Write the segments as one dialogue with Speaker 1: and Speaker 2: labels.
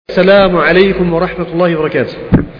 Speaker 1: السلام عليكم ورحمة الله وبركاته.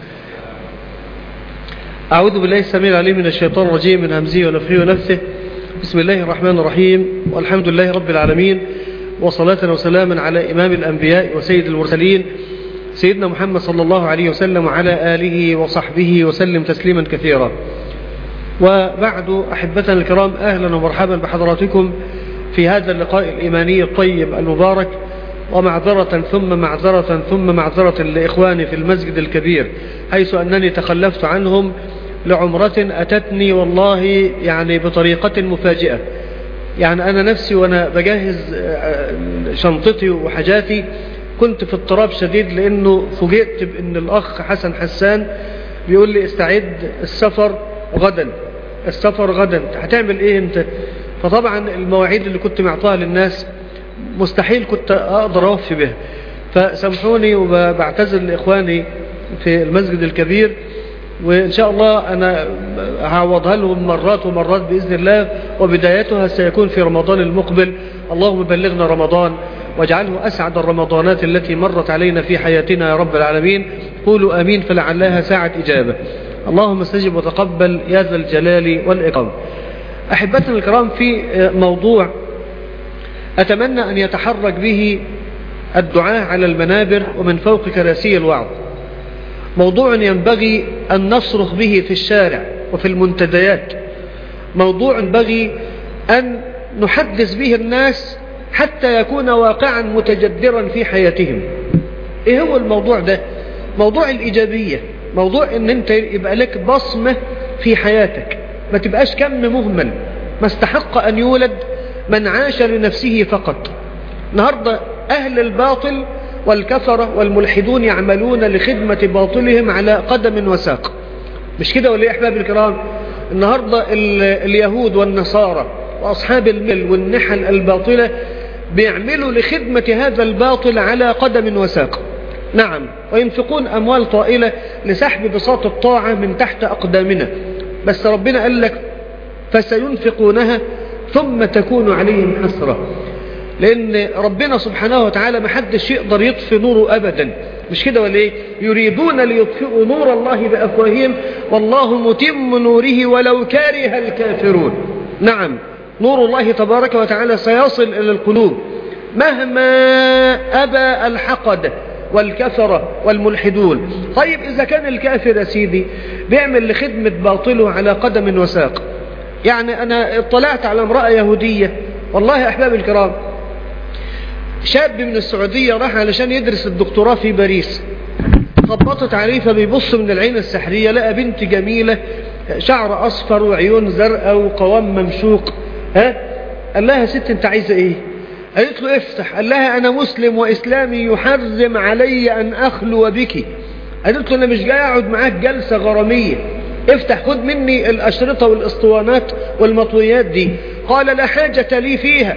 Speaker 1: أعوذ بالله السميع العليم من الشيطان الرجيم من همزه ونفخه ونفثه. بسم الله الرحمن الرحيم، والحمد لله رب العالمين، وصلاة وسلاما على إمام الأنبياء وسيد المرسلين سيدنا محمد صلى الله عليه وسلم وعلى آله وصحبه وسلم تسليما كثيرا. وبعد، أحبتنا الكرام، أهلا ومرحبا بحضراتكم في هذا اللقاء الإيماني الطيب المبارك. ومعذرة ثم معذرة لإخواني في المسجد الكبير، حيث أنني تخلفت عنهم لعمرة أتتني والله بطريقة مفاجئة. أنا نفسي وأنا بجهز شنطتي وحاجاتي كنت في اضطراب شديد، لأنه فوجئت بأن الأخ حسن حسان بيقول لي استعد، السفر غدا، هتعمل إيه أنت؟ فطبعا المواعيد اللي كنت معطاها للناس مستحيل كنت أقدر أوفي بها، فسامحوني وبعتذر لإخواني في المسجد الكبير، وإن شاء الله أنا هعوضها لهم مرات ومرات بإذن الله، وبدايتها سيكون في رمضان المقبل. اللهم بلغنا رمضان واجعله أسعد الرمضانات التي مرت علينا في حياتنا يا رب العالمين. قولوا آمين فلعلها ساعة إجابة. اللهم استجب وتقبل يا ذا الجلال والإكرام. أحبتنا الكرام، في موضوع أتمنى أن يتحرك به الدعاة على المنابر ومن فوق كراسي الوعظ، موضوع ينبغي أن نصرخ به في الشارع وفي المنتديات، موضوع ينبغي أن نحدث به الناس حتى يكون واقعا متجدرا في حياتهم. إيه هو الموضوع ده؟ موضوع الإيجابية، موضوع أن أنت يبقى لك بصمة في حياتك، ما تبقاش كم مهمل. ما استحق أن يولد من عاش لنفسه فقط. النهاردة أهل الباطل والكفرة والملحدون يعملون لخدمة باطلهم على قدم وساق، مش كده ولا يا أحباب الكرام؟ النهاردة اليهود والنصارى وأصحاب المل والنحل الباطلة بيعملوا لخدمة هذا الباطل على قدم وساق، نعم، وينفقون أموال طائلة لسحب بساط الطاعة من تحت أقدامنا. بس ربنا قال لك فسينفقونها ثم تكون عليهم حسرة، لأن ربنا سبحانه وتعالى محدش يقدر يطفي نوره أبدا، مش كده ولا إيه؟ يريدون ليطفئوا نور الله بأفواههم والله متم نوره ولو كره الكافرون. نعم، نور الله تبارك وتعالى سيصل إلى القلوب مهما أبى الحقد والكفرة والملحدون. طيب إذا كان الكافر يا سيدي بيعمل لخدمة باطله على قدم وساق، أنا اطلعت على امرأة يهودية والله يا أحباب الكرام، شاب من السعودية راح علشان يدرس الدكتوراه في باريس، خبطت عليه فبيبص من العين السحرية لقى بنت جميلة، شعر أصفر وعيون زرقاء وقوام ممشوق. قال لها يا ست أنت عايزة إيه؟ قالت له افتح. قال لها أنا مسلم وإسلامي يحرم علي أن أخلو بك. قالت له أنا مش جاي أقعد معاك جلسة غرامية، افتح خد مني الأشرطة والاسطوانات والمطويات دي. قال لا حاجة لي فيها.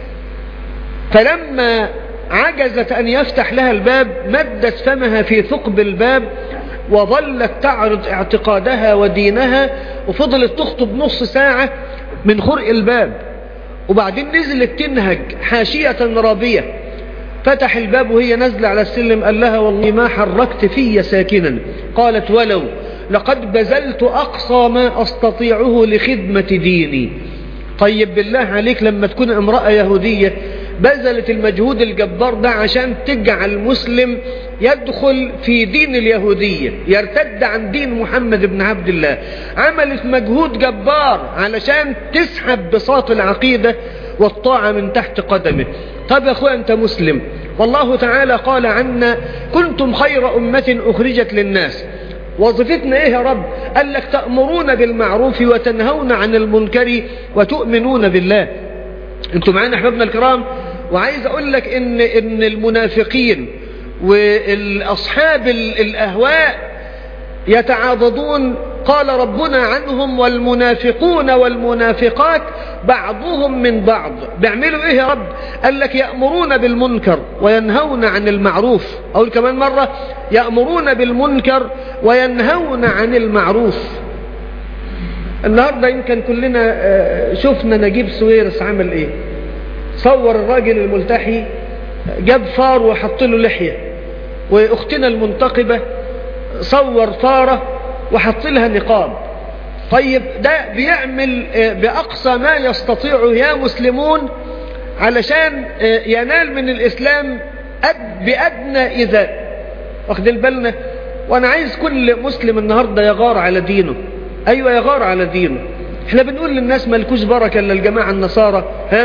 Speaker 1: فلما عجزت أن يفتح لها الباب مدت فمها في ثقب الباب وظلت تعرض اعتقادها ودينها، وفضلت تخطب نص ساعة من خرق الباب، وبعدين نزلت تنهج حاشية رابية. فتح الباب وهي نزل على السلم قال لها والله ما حركت في ساكنا. قالت ولو لقد بذلت أقصى ما أستطيعه لخدمة ديني. طيب بالله عليك لما تكون امرأة يهودية بذلت المجهود الجبار ده عشان تجعل المسلم يدخل في دين اليهودية، يرتد عن دين محمد بن عبد الله، عملت مجهود جبار علشان تسحب بساط العقيدة والطاعة من تحت قدمه. طب يا أخوة أنت مسلم، والله تعالى قال عنا كنتم خير أمة أخرجت للناس. وظيفتنا إيه يا رب؟ قال لك تأمرون بالمعروف وتنهون عن المنكر وتؤمنون بالله. أنتم معانا أحبابنا الكرام؟ وعايز أقول لك إن المنافقين والأصحاب الأهواء يتعاضدون. قال ربنا عنهم والمنافقون والمنافقات بعضهم من بعض. بيعملوا ايه يا رب؟ قال لك يأمرون بالمنكر وينهون عن المعروف. اقول كمان مرة، يأمرون بالمنكر وينهون عن المعروف. النهاردة يمكن كلنا شفنا نجيب سويرس عمل ايه. صور الراجل الملتحي جاب فار وحط له لحية، واختنا المنتقبة صور فارة وحط لها نقاب. طيب ده بيعمل بأقصى ما يستطيع يا مسلمون علشان ينال من الإسلام بأدنى إيذاء. واخد بالنا؟ وأنا عايز كل مسلم النهاردة يغار على دينه. أيوة يغار على دينه. احنا بنقول للناس مالكوش بركة إلا الجماعة النصارى،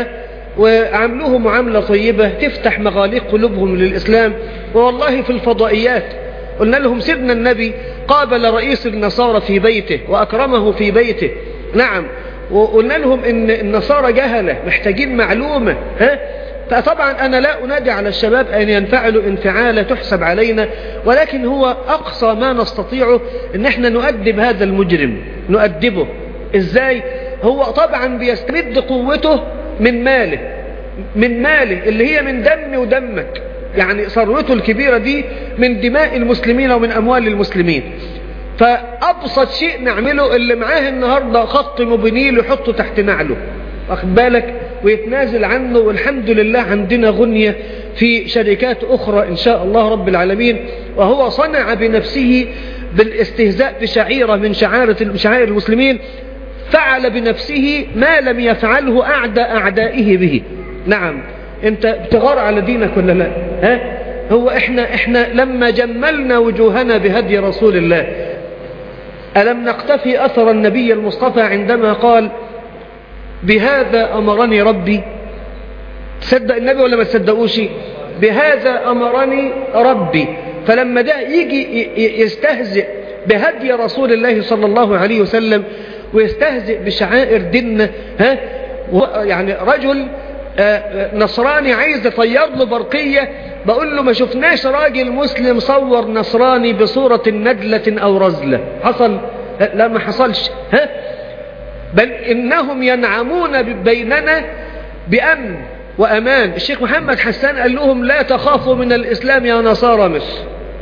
Speaker 1: وعملوه معاملة طيبة تفتح مغاليق قلوبهم للإسلام. والله في الفضائيات قلنا لهم سيدنا النبي قابل رئيس النصارى في بيته وأكرمه في بيته. نعم. وقلنا لهم إن النصارى جهلة محتاجين معلومة. فطبعا أنا لا أنادي على الشباب أن ينفعلوا انفعالة تحسب علينا، ولكن هو أقصى ما نستطيعه إن احنا نؤدب هذا المجرم. نؤدبه إزاي؟ هو طبعا بيستمد قوته من ماله اللي هي من دمي ودمك، يعني ثروته الكبيرة دي من دماء المسلمين ومن أموال المسلمين. فأبسط شيء نعمله اللي معاه النهاردة خط مبنيل يحطه تحت نعله، واخد بالك، ويتنازل عنه. والحمد لله عندنا غنية في شركات أخرى إن شاء الله رب العالمين. وهو صنع بنفسه بالاستهزاء بشعيرة من شعائر المسلمين، فعل بنفسه ما لم يفعله أعدائه به. نعم. انت بتغار على دينك ولا لا؟ هو احنا لما جملنا وجوهنا بهدي رسول الله ألم نقتفي أثر النبي المصطفى عندما قال بهذا أمرني ربي؟ تصدق النبي ولا ما تصدقوش؟ بهذا أمرني ربي. فلما ده يجي يستهزئ بهدي رسول الله صلى الله عليه وسلم ويستهزئ بشعائر ديننا، يعني رجل نصراني عايز يطير له برقية، بقول له ما شفناش راجل مسلم صور نصراني بصورة ندلة أو رزلة. حصل؟ لا ما حصلش. بل إنهم ينعمون بيننا بأمن وأمان. الشيخ محمد حسان قال لهم لا تخافوا من الإسلام يا نصارى مصر،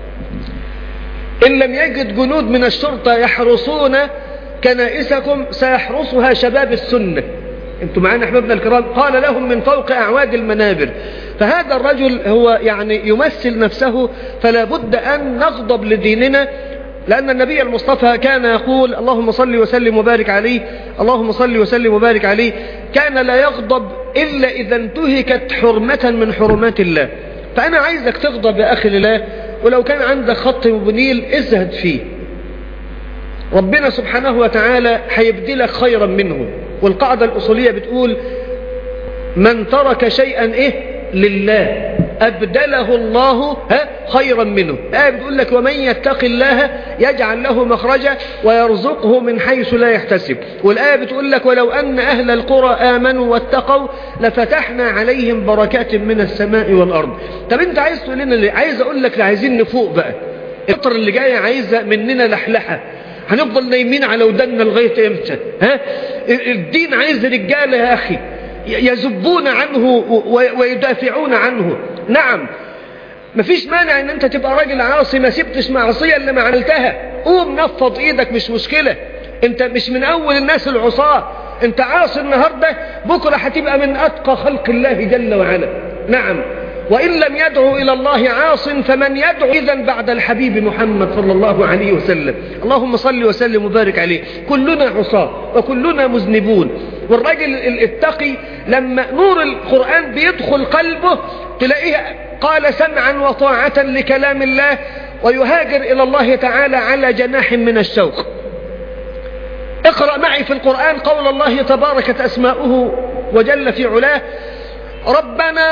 Speaker 1: إن لم يجد جنود من الشرطة يحرسون كنائسكم سيحرسها شباب السنة. انتم معانا احبابنا الكرام؟ قال لهم من فوق أعواد المنابر. فهذا الرجل هو يعني يمثل نفسه، فلا بد أن نغضب لديننا، لأن النبي المصطفى كان يقول اللهم صل وسلم وبارك عليه، اللهم صل وسلم وبارك عليه، كان لا يغضب إلا إذا انتهكت حرمة من حرمات الله. فأنا عايزك تغضب يا أخي لله، ولو كان عندك خط مبنيل ازهد فيه، ربنا سبحانه وتعالى هيبدلك خيرا منه. والقاعدة الأصولية بتقول من ترك شيئا لله أبدله الله خيرا منه. بتقول لك ومن يتق الله يجعل له مخرجا ويرزقه من حيث لا يحتسب. والآية بتقول لك ولو أن أهل القرى آمنوا واتقوا لفتحنا عليهم بركات من السماء والأرض. طب انت عايز تقول لنا ليه؟ عايز اقول لك عايزين نفوق بقى. الفترة اللي جاية عايزة مننا لحلحة، هنفضل نايمين على ودنا لغاية امتى؟ الدين عايز رجالة يا أخي يزبون عنه ويدافعون عنه. نعم. مفيش مانع ان انت تبقى راجل عاصي، ما سبتش معصية اللي ما عملتها، قوم نفض ايدك مش مشكلة. انت مش من اول الناس العصاة، انت عاصي النهاردة، بكرة هتبقى من اتقى خلق الله جل وعلا. نعم. وإن لم يدعو إلى الله عاص فمن يدعو إذن بعد الحبيب محمد صلى الله عليه وسلم. اللهم صل وسلم وبارك عليه. كلنا عصاة وكلنا مذنبون. والرجل الاتقي لما نور القرآن بيدخل قلبه تلاقيه قال سمعا وطاعة لكلام الله ويهاجر إلى الله تعالى على جناح من الشوق. اقرأ معي في القرآن قول الله تباركت أسماؤه وجل في علاه ربنا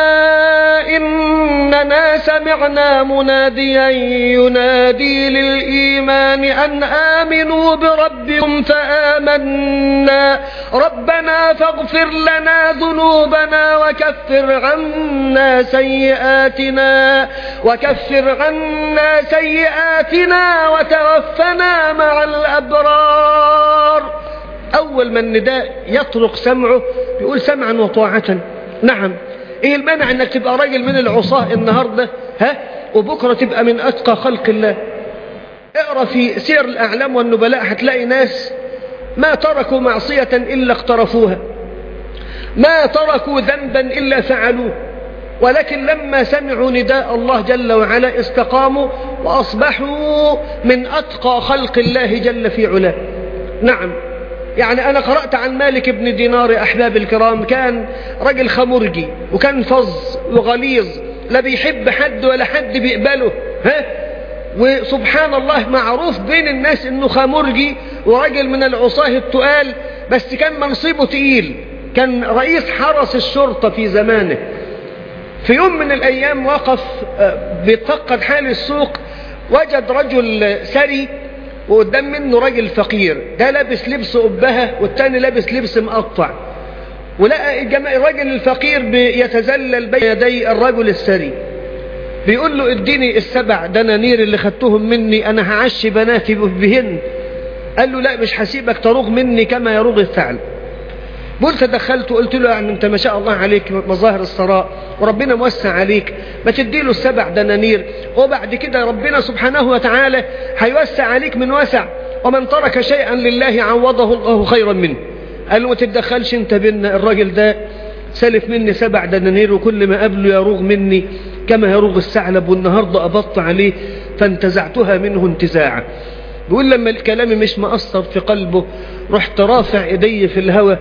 Speaker 1: إننا سمعنا مناديا ينادي للإيمان أن آمنوا بربكم فآمنا ربنا فاغفر لنا ذنوبنا وكفر عنا سيئاتنا وتوفنا مع الأبرار. أول ما النداء يطرق سمعه يقول سمعا وطاعة. نعم. ايه المانع انك تبقى راجل من العصاة النهاردة وبكرة تبقى من اتقى خلق الله؟ اقرأ في سير الاعلام والنبلاء هتلاقي ناس ما تركوا معصية الا اقترفوها، ما تركوا ذنبا الا فعلوه. ولكن لما سمعوا نداء الله جل وعلا استقاموا وأصبحوا من أتقى خلق الله جل في علاه. نعم، يعني أنا قرأت عن مالك بن دينار أحباب الكرام، كان رجل خمرجي وكان فظ وغليظ، لا بيحب حد ولا حد بيقبله، وسبحان الله معروف بين الناس انه خمرجي ورجل من العصاه التقال، بس كان منصبه تقيل، كان رئيس حرس الشرطة في زمانه. في يوم من الأيام وقف بيتفقد حال السوق، وجد رجل ثري وقدام منه رجل فقير، ده لابس لبس أبهة والتاني لابس لبس مقطع، ولقى الرجل الفقير بيتذلل بين يدي الرجل الثري، بيقول له اديني ال7 دنانير اللي خدتهم مني، أنا هعشي بناتي بهن. قال له لا، مش هسيبك تروغ مني كما يروغ الثعلب. قلت دخلت وقلت له يعني انت ما شاء الله عليك مظاهر الثراء وربنا موسع عليك، ما تديله ال7 دنانير وبعد كده ربنا سبحانه وتعالى هيوسع عليك من وسع، ومن ترك شيئا لله عوضه الله خيرا منه. قال له ما تتدخلش انت بينا، الراجل ده سلف مني 7 دنانير وكل ما قبله يروغ مني كما يروغ الثعلب، والنهاردة أبط عليه فانتزعتها منه انتزاعا. بيقول لما الكلام مش مأثر في قلبه رحت رافع ايدي في الهوى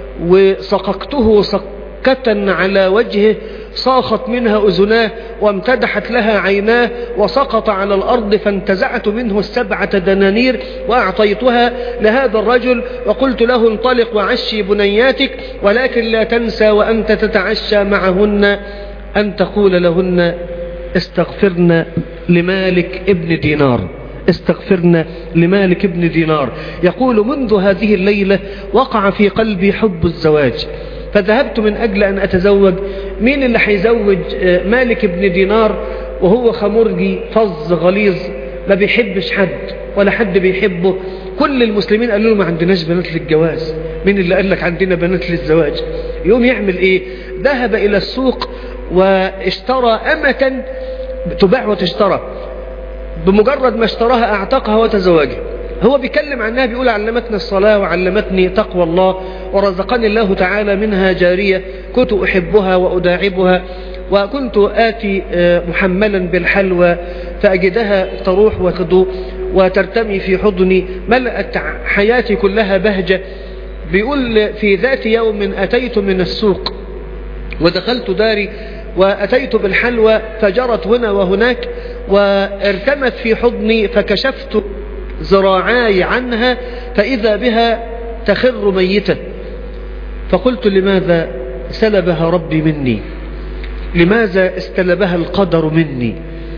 Speaker 1: وسققته سكة على وجهه، صاخت منها أذناه وامتدحت لها عيناه، وسقط على الأرض، فانتزعت منه ال7 دنانير وأعطيتها لهذا الرجل وقلت له انطلق وعشي بنياتك، ولكن لا تنسى وأنت تتعشى معهن أن تقول لهن استغفرن لمالك ابن دينار، استغفرنا لمالك ابن دينار. يقول منذ هذه الليلة وقع في قلبي حب الزواج، فذهبت من أجل أن أتزوج. مين اللي حيزوج مالك ابن دينار وهو خمرجي فظ غليظ ما بيحبش حد ولا حد بيحبه؟ كل المسلمين قالوا له ما عندناش بنات للجواز. مين اللي قال لك عندنا بنات للزواج؟ يوم يعمل ايه؟ ذهب إلى السوق واشترى أمة تباع وتشترى، بمجرد ما اشتراها اعتقها وتزوجها. هو بيكلم عنها بيقول علمتني الصلاة وعلمتني تقوى الله، ورزقني الله تعالى منها جارية كنت أحبها وأداعبها، وكنت آتي محملا بالحلوى فأجدها تروح وتدو وترتمي في حضني، ملأت حياتي كلها بهجة. بيقول في ذات يوم أتيت من السوق ودخلت داري وأتيت بالحلوى فجرت هنا وهناك وارتمت في حضني، فكشفت ذراعاي عنها فإذا بها تخر ميتة، فقلت لماذا سلبها ربي مني؟ لماذا استلبها القدر مني؟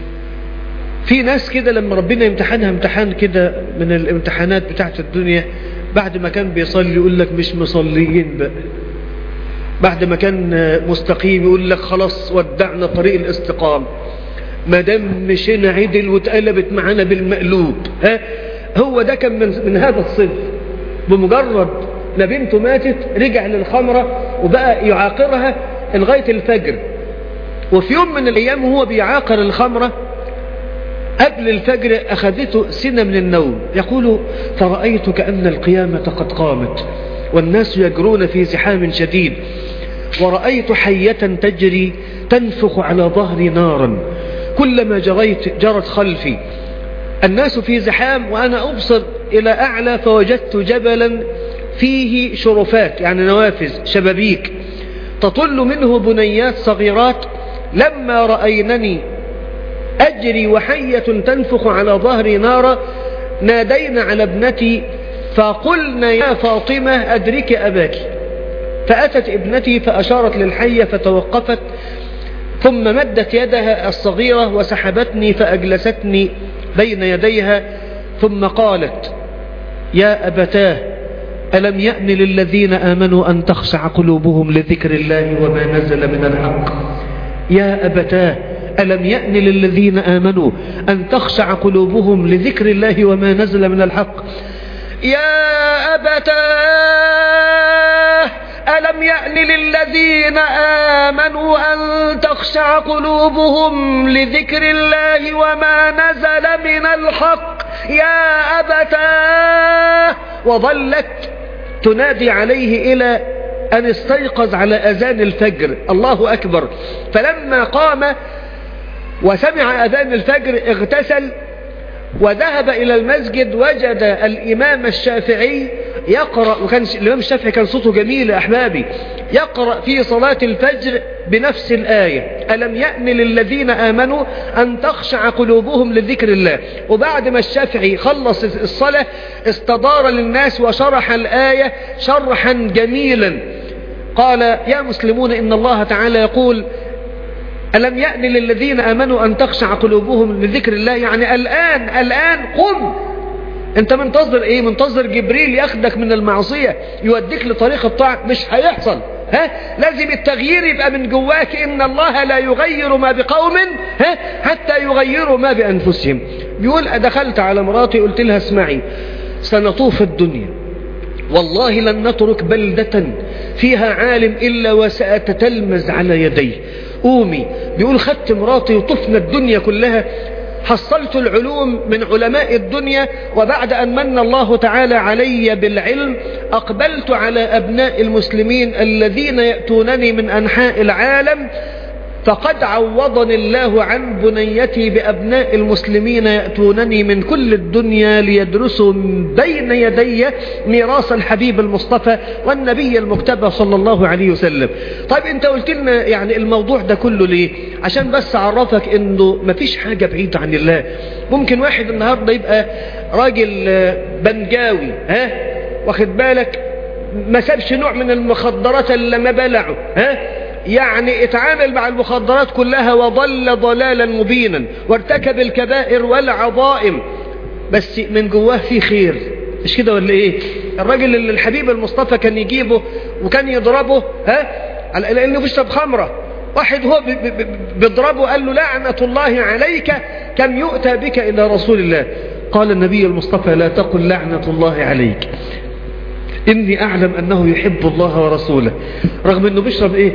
Speaker 1: في ناس كده لما ربنا يمتحنها امتحان كده من الامتحانات بتاعت الدنيا، بعد ما كان بيصلي يقول لك مش مصليين بقى، بعد ما كان مستقيم يقول لك خلاص ودعنا طريق الاستقامة، ما دام مشينا عدل واتقلبت معانا بالمقلوب. هو ده كان من هذا الصنف، بمجرد ما بنته ماتت رجع للخمرة وبقى يعاقرها لغاية الفجر. وفي يوم من الأيام وهو بيعاقر الخمرة قبل الفجر أخذته سنة من النوم، يقول فرأيت كأن القيامة قد قامت والناس يجرون في زحام شديد، ورأيت حية تجري تنفخ على ظهري نارا، كلما جريت جرت خلفي، الناس في زحام وأنا أبصر إلى أعلى فوجدت جبلا فيه شرفات يعني نوافذ شبابيك تطل منه بنيات صغيرات، لما رأينني أجري وحية تنفخ على ظهري نارا نادينا على ابنتي فقلنا يا فاطمة أدرك أباك، فأتت ابنتي فأشارت للحية فتوقفت، ثم مدت يدها الصغيرة وسحبتني فأجلستني بين يديها، ثم قالت يا أبتاه ألم يأن للذين آمنوا أن تخشع قلوبهم لذكر الله وما نزل من الحق؟ يا أبتاه ألم يأن للذين آمنوا أن تخشع قلوبهم لذكر الله وما نزل من الحق؟ يا أبتاه ألم يأن للذين آمنوا أن تخشع قلوبهم لذكر الله وما نزل من الحق؟ يا أبتاه. وظلت تنادي عليه إلى أن استيقظ على أذان الفجر، الله أكبر. فلما قام وسمع أذان الفجر اغتسل وذهب إلى المسجد، وجد الإمام الشافعي يقرأ، وكان الإمام الشافعي كان صوته جميل يا أحبابي، يقرأ في صلاة الفجر بنفس الآية: ألم يأن للذين آمنوا أن تخشع قلوبهم لذكر الله. وبعد ما الشافعي خلص الصلاة استدار للناس وشرح الآية شرحا جميلا، قال: يا مسلمون إن الله تعالى يقول: ألم يأن للذين آمنوا أن تخشع قلوبهم لذكر الله، يعني الآن قم. انت منتظر ايه؟ منتظر جبريل ياخدك من المعصية يوديك لطريق الطاعة؟ مش هيحصل. لازم التغيير يبقى من جواك. إن الله لا يغير ما بقوم حتى يغيروا ما بأنفسهم. بيقول: دخلت على مراتي قلت لها: اسمعي، سنطوف الدنيا، والله لن نترك بلدة فيها عالم إلا وسأتتلمذ على يديه. قومي. بيقول: خدت مراتي وطفنا الدنيا كلها، حصلت العلوم من علماء الدنيا، وبعد أن من الله تعالى علي بالعلم أقبلت على أبناء المسلمين الذين يأتونني من أنحاء العالم، فقد عوضني الله عن بنيتي بأبناء المسلمين يأتونني من كل الدنيا ليدرسوا بين يدي ميراث الحبيب المصطفى والنبي المجتبى صلى الله عليه وسلم. طيب انت قلت لنا يعني الموضوع ده كله ليه؟ عشان بس اعرفك انه مفيش حاجة بعيدة عن الله. ممكن واحد النهاردة يبقى راجل بنجاوي، واخد بالك، ما سابش نوع من المخدرات الا ما بلعه، يعني اتعامل مع المخدرات كلها وضل ضلالا مبينا وارتكب الكبائر والعظائم، بس من جواه في خير. مش كده ولا ايه؟ الراجل اللي الحبيب المصطفى كان يجيبه وكان يضربه لانه بيشرب خمره، واحد هو بيضربه قال له: لعنة الله عليك، كم يؤتى بك الى رسول الله. قال النبي المصطفى: لا تقل لعنة الله عليك، إني أعلم أنه يحب الله ورسوله. رغم أنه بيشرب إيه؟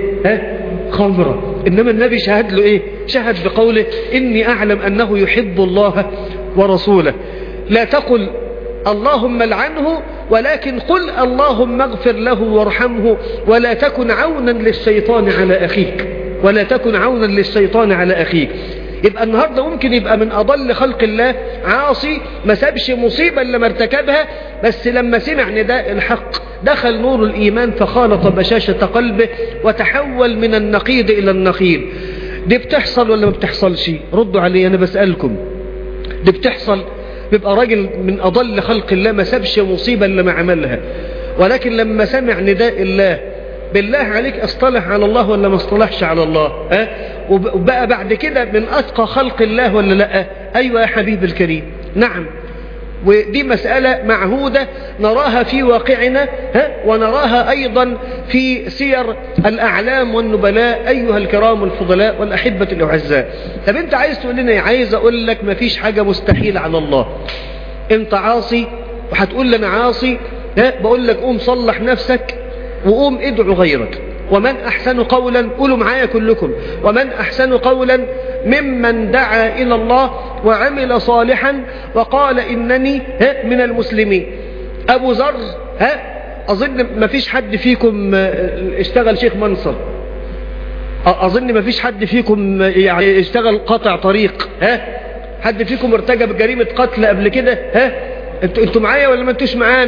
Speaker 1: خمرة، إنما النبي شهد له إيه؟ شهد بقوله: إني أعلم أنه يحب الله ورسوله. لا تقل اللهم لعنه، ولكن قل اللهم اغفر له وارحمه، ولا تكن عونا للشيطان على أخيك، ولا تكن عونا للشيطان على أخيك. يبقى النهاردة ممكن يبقى من أضل خلق الله عاصي، ما سابش مصيبة لما ارتكبها، بس لما سمع نداء الحق دخل نور الإيمان فخالط بشاشة قلبه وتحول من النقيض إلى النقيض. دي بتحصل ولا ما بتحصلش؟ ردوا علي، أنا بسألكم. دي بتحصل. بيبقى راجل من أضل خلق الله ما سابش مصيبة لما عملها، ولكن لما سمع نداء الله، بالله عليك اصطلح على الله ولا ما اصطلحش على الله؟ وبقى بعد كده من أتقى خلق الله ولا لا؟ أيوة يا حبيب الكريم، نعم. ودي مسألة معهودة نراها في واقعنا، ونراها أيضا في سير الأعلام والنبلاء أيها الكرام الفضلاء والأحبة الأعزاء. طب أنت عايز تقول لنا، عايز أقول لك مفيش حاجة مستحيل على الله. أنت عاصي وهتقول لي أنا عاصي، بقول لك قوم صلح نفسك وقوم ادعو غيرك. ومن أحسن قولا، قولوا معايا كلكم: ومن أحسن قولا ممن دعا إلى الله وعمل صالحا وقال إنني من المسلمين. أبو ذر، أظن ما فيش حد فيكم اشتغل شيخ منصر، أظن ما فيش حد فيكم يعني اشتغل قاطع طريق، حد فيكم ارتكب جريمة قتل قبل كده؟ انتوا معايا ولا ما انتوش معانا؟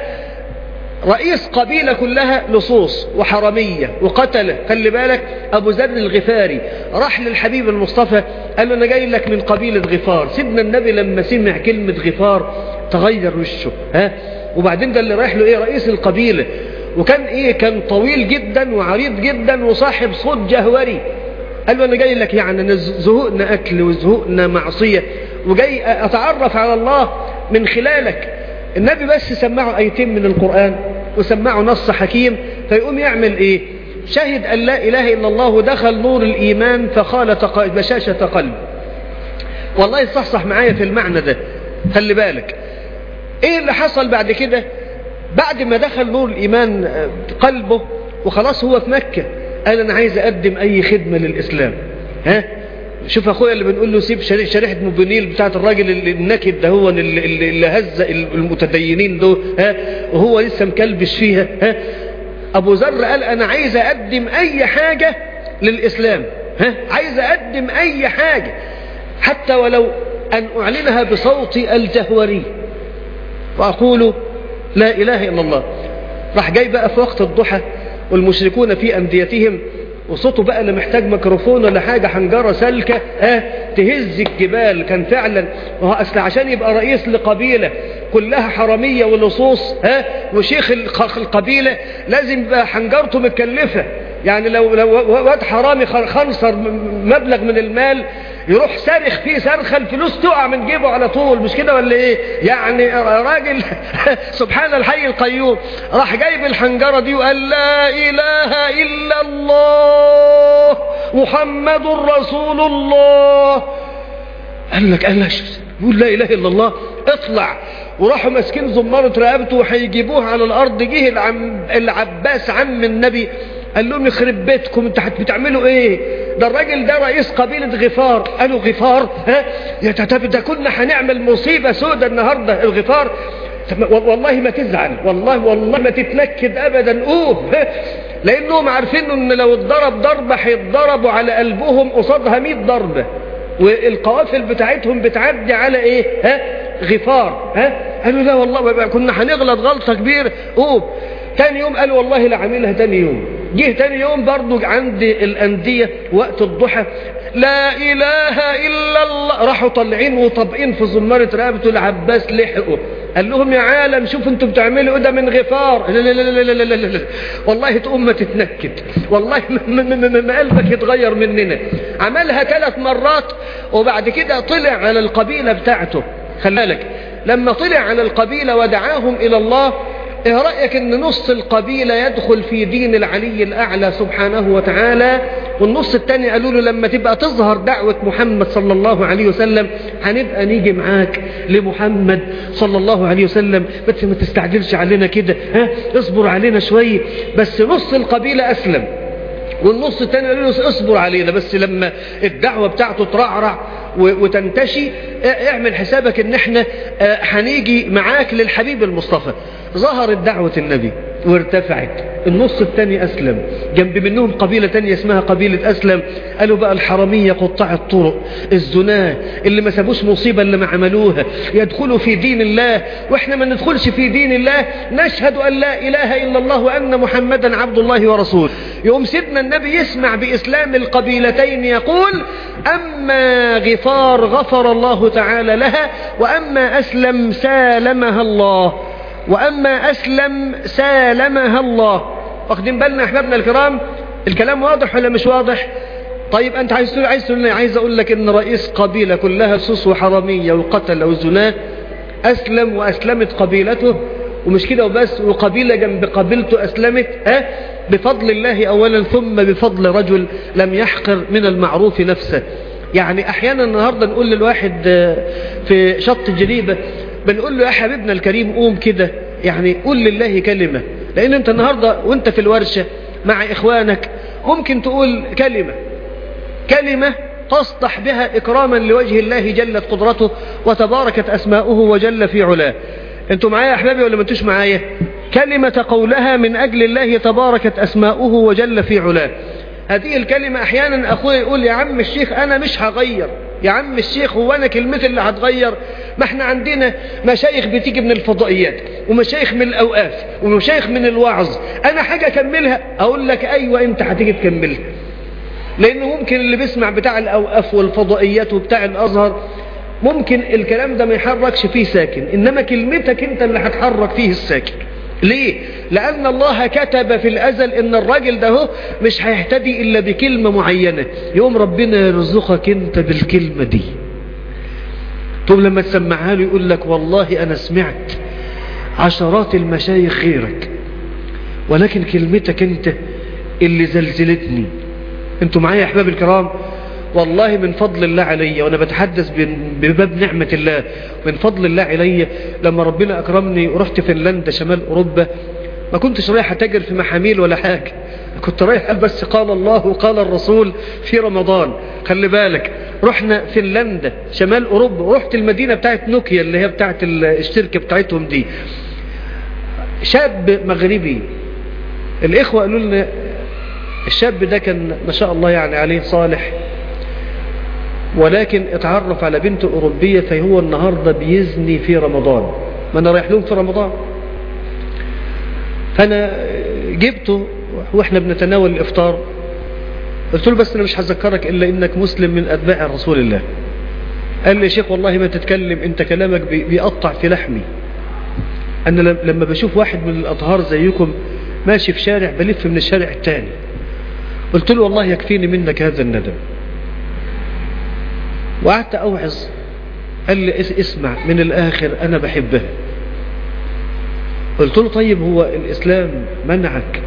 Speaker 1: رئيس قبيلة كلها لصوص وحرمية وقتله. خلي بالك، أبو ذر الغفاري راح للحبيب المصطفى قال له: أنا جاي لك من قبيلة غفار. سيدنا النبي لما سمع كلمة غفار تغير وشه، وبعدين ده اللي رايح له إيه؟ رئيس القبيلة. وكان إيه؟ كان طويل جدا وعريض جدا وصاحب صوت جهوري. قال له: أنا جاي لك يعني زهقنا أكل وزهقنا معصية، وجاي أتعرف على الله من خلالك. النبي بس سمعه آيتين من القرآن وسمعه نص حكيم، فيقوم يعمل إيه؟ شهد أن لا إله إلا الله ودخل نور الإيمان فخالط بشاشة قلب. والله صحصح معايا في المعنى ده. خلي بالك إيه اللي حصل بعد كده؟ بعد ما دخل نور الإيمان قلبه وخلاص هو في مكة، قال: أنا عايز أقدم أي خدمة للإسلام. شوف أخويا اللي بنقول له سيب شريحة موبينيل بتاعت الراجل النكد ده، هو اللي هز المتدينين دول، وهو لسه مكلبش فيها. أبو ذر قال أنا عايز أقدم أي حاجة للإسلام، عايز أقدم أي حاجة حتى ولو أن أعلنها بصوتي الجهوري وأقول لا إله إلا الله. راح جاي بقى في وقت الضحى والمشركون في أنديتهم، وصوته بقى اللي محتاج ميكروفون ولا حاجة حنجرة سلكة تهز الجبال. كان فعلا أصل عشان يبقى رئيس لقبيلة كلها حرامية ولصوص وشيخ القبيلة لازم يبقى حنجرته متكلفة. يعني لو واد حرامي خنصر مبلغ من المال يروح صارخ فيه صرخة الفلوس تقع من جيبه على طول، مش كده ولا ايه؟ يعني راجل سبحان الحي القيوم راح جايب الحنجرة دي وقال لا إله إلا الله محمد رسول الله. قال لك يقول لا إله إلا الله اطلع. وراحوا ماسكين زمارة رقبته وهيجيبوه على الأرض. جه العباس عم النبي قال لهم يخرب بيتكم انتوا بتعملوا ايه؟ ده الراجل ده رئيس قبيلة غفار. قالوا غفار؟ ده كنا هنعمل مصيبة سودة النهاردة. الغفار والله ما تزعل، والله ما تتنكد ابدا. لانهم عارفين ان لو اتضرب ضربة هيتضربوا على قلبهم قصادها 100 ضربة، والقوافل بتاعتهم بتعدي على ايه؟ غفار. قالوا لا والله كنا هنغلط غلطة كبيرة. تاني يوم قالوا والله لا عاملها. تاني يوم جه تاني يوم برضو عند الأندية وقت الضحى لا إله إلا الله. راحوا طالعين وطابقين في زمارة رقبته. العباس لحقوا قال لهم يا عالم شوف انتم بتعملوا ده من غفار. لا لا لا لا لا لا لا والله تقوم ما تتنكد، والله ما قلبك يتغير مننا. عملها 3 مرات وبعد كده طلع على القبيلة بتاعته. خلي بالك لما طلع على القبيلة ودعاهم إلى الله، ايه رأيك ان نص القبيلة يدخل في دين العلي الأعلى سبحانه وتعالى، والنص التاني قالوا له لما تبقى تظهر دعوة محمد صلى الله عليه وسلم هنبقى نيجي معاك لمحمد صلى الله عليه وسلم، بس ما تستعجلش علينا كده، اصبر علينا شوية. بس نص القبيلة أسلم والنص التاني قالوا له اصبر علينا بس لما الدعوة بتاعته ترعرع وتنتشي اعمل حسابك ان احنا هنيجي معاك للحبيب المصطفى. ظهرت دعوة النبي وارتفعت. النص الثاني أسلم. جنب منهم قبيلة تانية اسمها قبيلة أسلم. قالوا بقى الحرامية قطاع الطرق الزناه اللي ما سابوش مصيبة اللي ما عملوها يدخلوا في دين الله، واحنا ما ندخلش في دين الله. نشهد أن لا إله إلا الله وأن محمدا عبد الله ورسوله. يقوم سيدنا النبي يسمع بإسلام القبيلتين يقول أما غفار غفر الله تعالى لها، وأما أسلم سالمها الله، وأما أسلم سالمها الله. واخدين بالنا أحبابنا الكرام؟ الكلام واضح ولا مش واضح؟ طيب أنت عايز أقول لك إن رئيس قبيلة كلها لصوص وحرامية وقتل وزناه أسلم وأسلمت قبيلته، ومش كده وبس، وقبيلة جنب قبيلته أسلمت بفضل الله أولا ثم بفضل رجل لم يحقر من المعروف نفسه. يعني أحيانا النهاردة نقول للواحد في شط جريبة بنقول له يا حبيبنا الكريم قوم كده، يعني قول لله كلمة، لأن أنت النهاردة وأنت في الورشة مع إخوانك ممكن تقول كلمة تصدح بها إكراما لوجه الله جلت قدرته وتباركت أسماؤه وجل في علاه. أنتوا معايا يا أحبابي ولا ما أنتوش معايا؟ كلمة قولها من أجل الله تباركت أسماؤه وجل في علاه. هذه الكلمة أحيانا أخوي يقول يا عم الشيخ أنا مش هغير. يا عم الشيخ هو أنا كلمتي اللي هتغير؟ ما احنا عندنا مشايخ بتيجي من الفضائيات ومشايخ من الأوقاف ومشايخ من الوعظ، أنا حاجة أكملها؟ أقول لك أيوة أنت هتيجي تكملها، لأنه ممكن اللي بيسمع بتاع الأوقاف والفضائيات وبتاع الأزهر ممكن الكلام ده ما يحركش فيه ساكن، إنما كلمتك أنت اللي هتحرك فيه الساكن. ليه؟ لأن الله كتب في الأزل إن الراجل ده مش هيهتدي إلا بكلمة معينة، يوم ربنا يرزقك أنت بالكلمة دي. طب لما تسمعها له يقول لك والله أنا سمعت عشرات المشايخ غيرك، ولكن كلمتك أنت اللي زلزلتني. أنتوا معايا يا أحباب الكرام؟ والله من فضل الله علي، وأنا بتحدث بباب نعمة الله، من فضل الله علي لما ربنا أكرمني ورحت فنلندا شمال أوروبا، ما كنتش رايح أتاجر في محاميل ولا حاجة، كنت رايح بس قال الله وقال الرسول في رمضان. خلي بالك رحنا فنلندا شمال أوروبا، ورحت المدينة بتاعت نوكيا اللي هي بتاعت الشركة بتاعتهم دي. شاب مغربي الإخوة قالوا لنا الشاب ده كان ما شاء الله يعني عليه صالح، ولكن اتعرف على بنت أوروبية، فهو النهاردة بيزني في رمضان، ما أنا رايح لهم في رمضان. فأنا جبته وإحنا بنتناول الإفطار، قلت له بس أنا مش هذكرك إلا إنك مسلم من أتباع رسول الله. قال لي يا شيخ والله ما تتكلم، أنت كلامك بيقطع في لحمي. أنا لما بشوف واحد من الأطهار زيكم ماشي في شارع بلف من الشارع التاني. قلت له والله يكفيني منك هذا الندم. وقعدت أوعظ. قال لي اسمع من الآخر أنا بحبها. قلت له طيب هو الإسلام منعك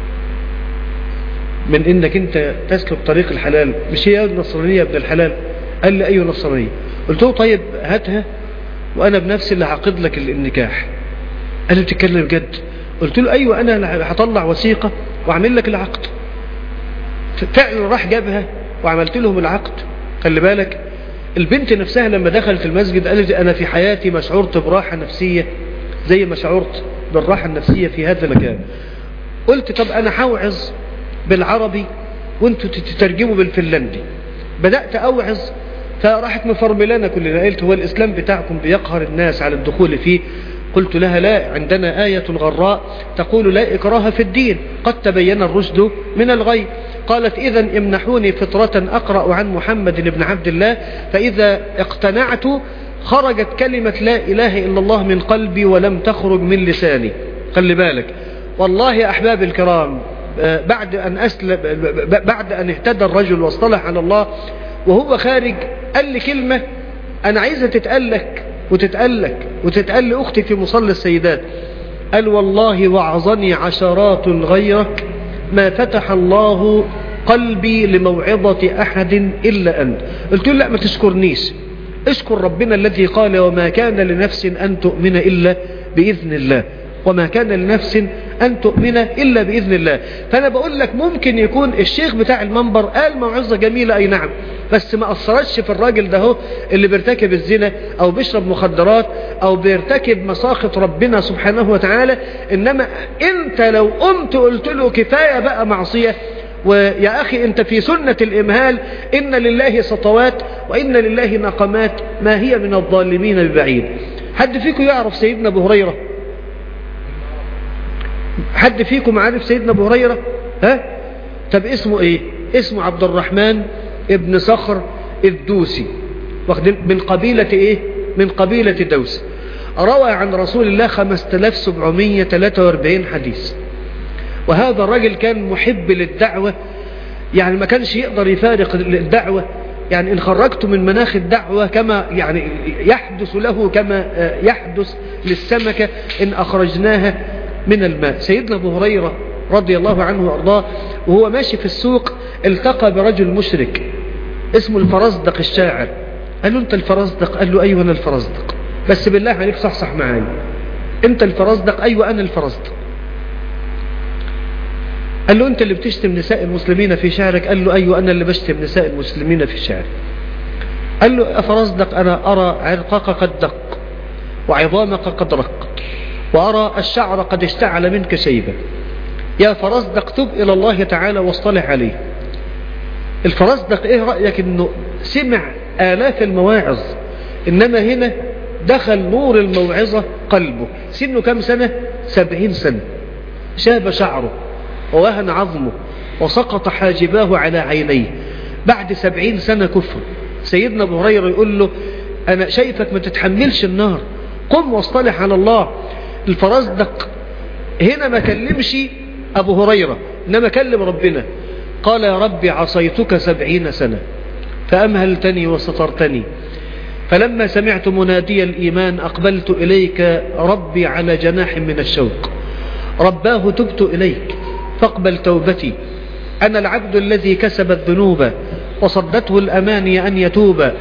Speaker 1: من إنك أنت تسلك طريق الحلال؟ مش هي النصرانية ابن الحلال؟ قال لي أيوه نصرانية. قلت له طيب هاتها وأنا بنفسي اللي هعقد لك النكاح. قال لي بتتكلم جد؟ قلت له أيوه أنا هطلع وثيقة وأعمل لك العقد. فعلا راح جابها وعملت لهم العقد. خلي بالك البنت نفسها لما دخلت المسجد قالت أنا في حياتي ما شعرت براحة نفسية زي ما شعرت بالراحة النفسية في هذا المكان. قلت طب أنا هوعظ بالعربي وانتوا تترجموا بالفنلندي. بدأت أوعظ فراحت مفرملانة كلنا. قلت هو الإسلام بتاعكم بيقهر الناس على الدخول فيه؟ قلت لها لا، عندنا آية غراء تقول لا إكراه في الدين، قد تبين الرشد من الغي. قالت إذن امنحوني فطرة أقرأ عن محمد بن عبد الله، فإذا اقتنعت خرجت كلمة لا إله إلا الله من قلبي ولم تخرج من لساني. خلي بالك والله يا أحباب الكرام، بعد أن اهتدى الرجل واصطلح على الله وهو خارج قال لي كلمة أنا عايزة تتقلك وتتقل أختي في مصلى السيدات. قال والله وعظني عشرات غيرك ما فتح الله قلبي لموعظة أحد إلا أنت. قلت له لا ما تشكرنيش، اشكر ربنا الذي قال وما كان لنفس أن تؤمن إلا بإذن الله، وما كان لنفس أن تؤمن إلا بإذن الله. فأنا بقول لك ممكن يكون الشيخ بتاع المنبر قال موعظة جميلة أي نعم، بس ما أثرتش في الراجل ده هو اللي بيرتكب الزنا أو بيشرب مخدرات أو بيرتكب مساخط ربنا سبحانه وتعالى. إنما أنت لو قمت قلت له كفاية بقى معصية، ويا أخي أنت في سنة الإمهال إن لله سطوات وإن لله نقمات ما هي من الظالمين ببعيد. حد فيكم يعرف سيدنا أبو هريرة؟ حد فيكم عارف سيدنا أبو هريرة؟ ها؟ طب اسمه ايه؟ اسمه عبد الرحمن ابن صخر الدوسي، من قبيلة ايه؟ من قبيلة دوس. روى عن رسول الله 5743 حديث. وهذا الرجل كان محب للدعوة، يعني ما كانش يقدر يفارق الدعوة. يعني إن خرجت من مناخ الدعوة كما يعني يحدث له كما يحدث للسمكة إن أخرجناها من الماء. سيدنا أبو هريرة رضي الله عنه وأرضاه وهو ماشي في السوق التقى برجل مشرك اسمه الفرزدق الشاعر. قال له أنت الفرزدق؟ قال له أيوة أنا الفرزدق، بس بالله عليك صحصح معايا، أنت الفرزدق؟ أيوة أنا الفرزدق. قال له أنت اللي بتشتم نساء المسلمين في شعرك؟ قال له أيوة أنا اللي بشتم نساء المسلمين في شعرك. قال له أفرزدق أنا أرى عرقك قد دق وعظامك قد رق وأرى الشعر قد اشتعل منك شيبة، يا فرزدق تب إلى الله تعالى واصطلح عليه. الفرزدق إيه رأيك إنه سمع آلاف المواعظ، إنما هنا دخل نور الموعظة قلبه. سنه كم سنة؟ 70 سنة. شاب شعره ووهن عظمه وسقط حاجباه على عينيه بعد 70 سنة كفر. سيدنا أبو هريرة يقول له أنا شايفك ما تتحملش النار، قم واصطلح على الله. الفرزدق هنا ما كلمش أبو هريرة إنما كلم ربنا. قال يا ربي عصيتك 70 سنة فأمهلتني وسترتني، فلما سمعت منادي الإيمان أقبلت إليك ربي على جناح من الشوق، رباه تبت إليك فاقبل توبتي، أنا العبد الذي كسب الذنوب وصدته الأماني أن يتوب،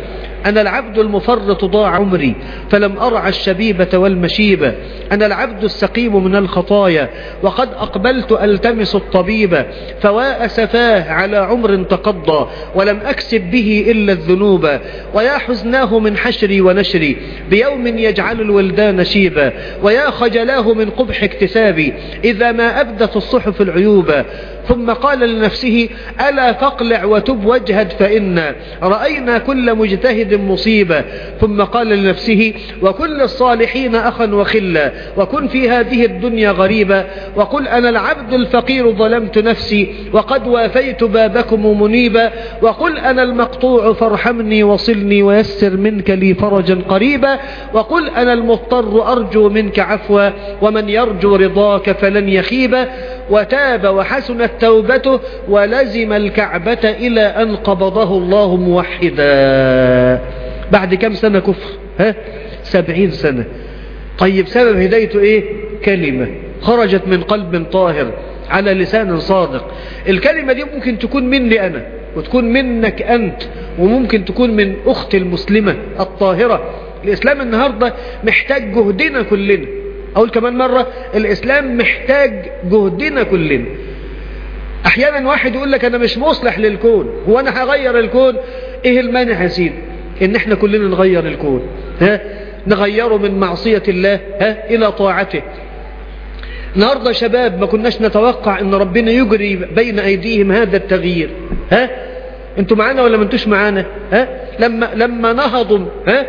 Speaker 1: أنا العبد المفرط ضاع عمري فلم أرعى الشبيبة والمشيبة. أنا العبد السقيم من الخطايا وقد أقبلت ألتمس الطبيب. فوا أسفاه على عمر تقضى ولم أكسب به إلا الذنوب. ويا حزناه من حشري ونشري بيوم يجعل الولدان شيبا. ويا خجلاه من قبح اكتسابي إذا ما أبدت الصحف العيوب. ثم قال لنفسه ألا فاقلع وتب واجهد فإنا رأينا كل مجتهد مصيبة. ثم قال لنفسه وكل الصالحين أخا وخلا وكن في هذه الدنيا غريبا. وقل أنا العبد الفقير ظلمت نفسي وقد وافيت بابكم منيبا. وقل أنا المقطوع فارحمني وصلني ويسر منك لي فرجا قريبا. وقل أنا المضطر أرجو منك عفوا ومن يرجو رضاك فلن يخيبا. وتاب وحسنت توبته ولزم الكعبة إلى أن قبضه الله موحدا. بعد كم سنة كفر؟ 70 سنة. طيب سبب هدايته إيه؟ كلمة خرجت من قلب طاهر على لسان صادق. الكلمة دي ممكن تكون مني أنا وتكون منك أنت وممكن تكون من أختي المسلمة الطاهرة. الإسلام النهاردة محتاج جهدنا كلنا. أقول كمان مرة الإسلام محتاج جهدنا كلنا. أحيانا واحد يقول لك أنا مش مصلح للكون. هو أنا هغير الكون؟ إيه المانع يا سيدي إن إحنا كلنا نغير الكون؟ نغيره من معصية الله إلى طاعته. النهاردة شباب ما كناش نتوقع أن ربنا يجري بين أيديهم هذا التغيير. أنتوا معانا ولا ما أنتوش معانا؟ لما نهضوا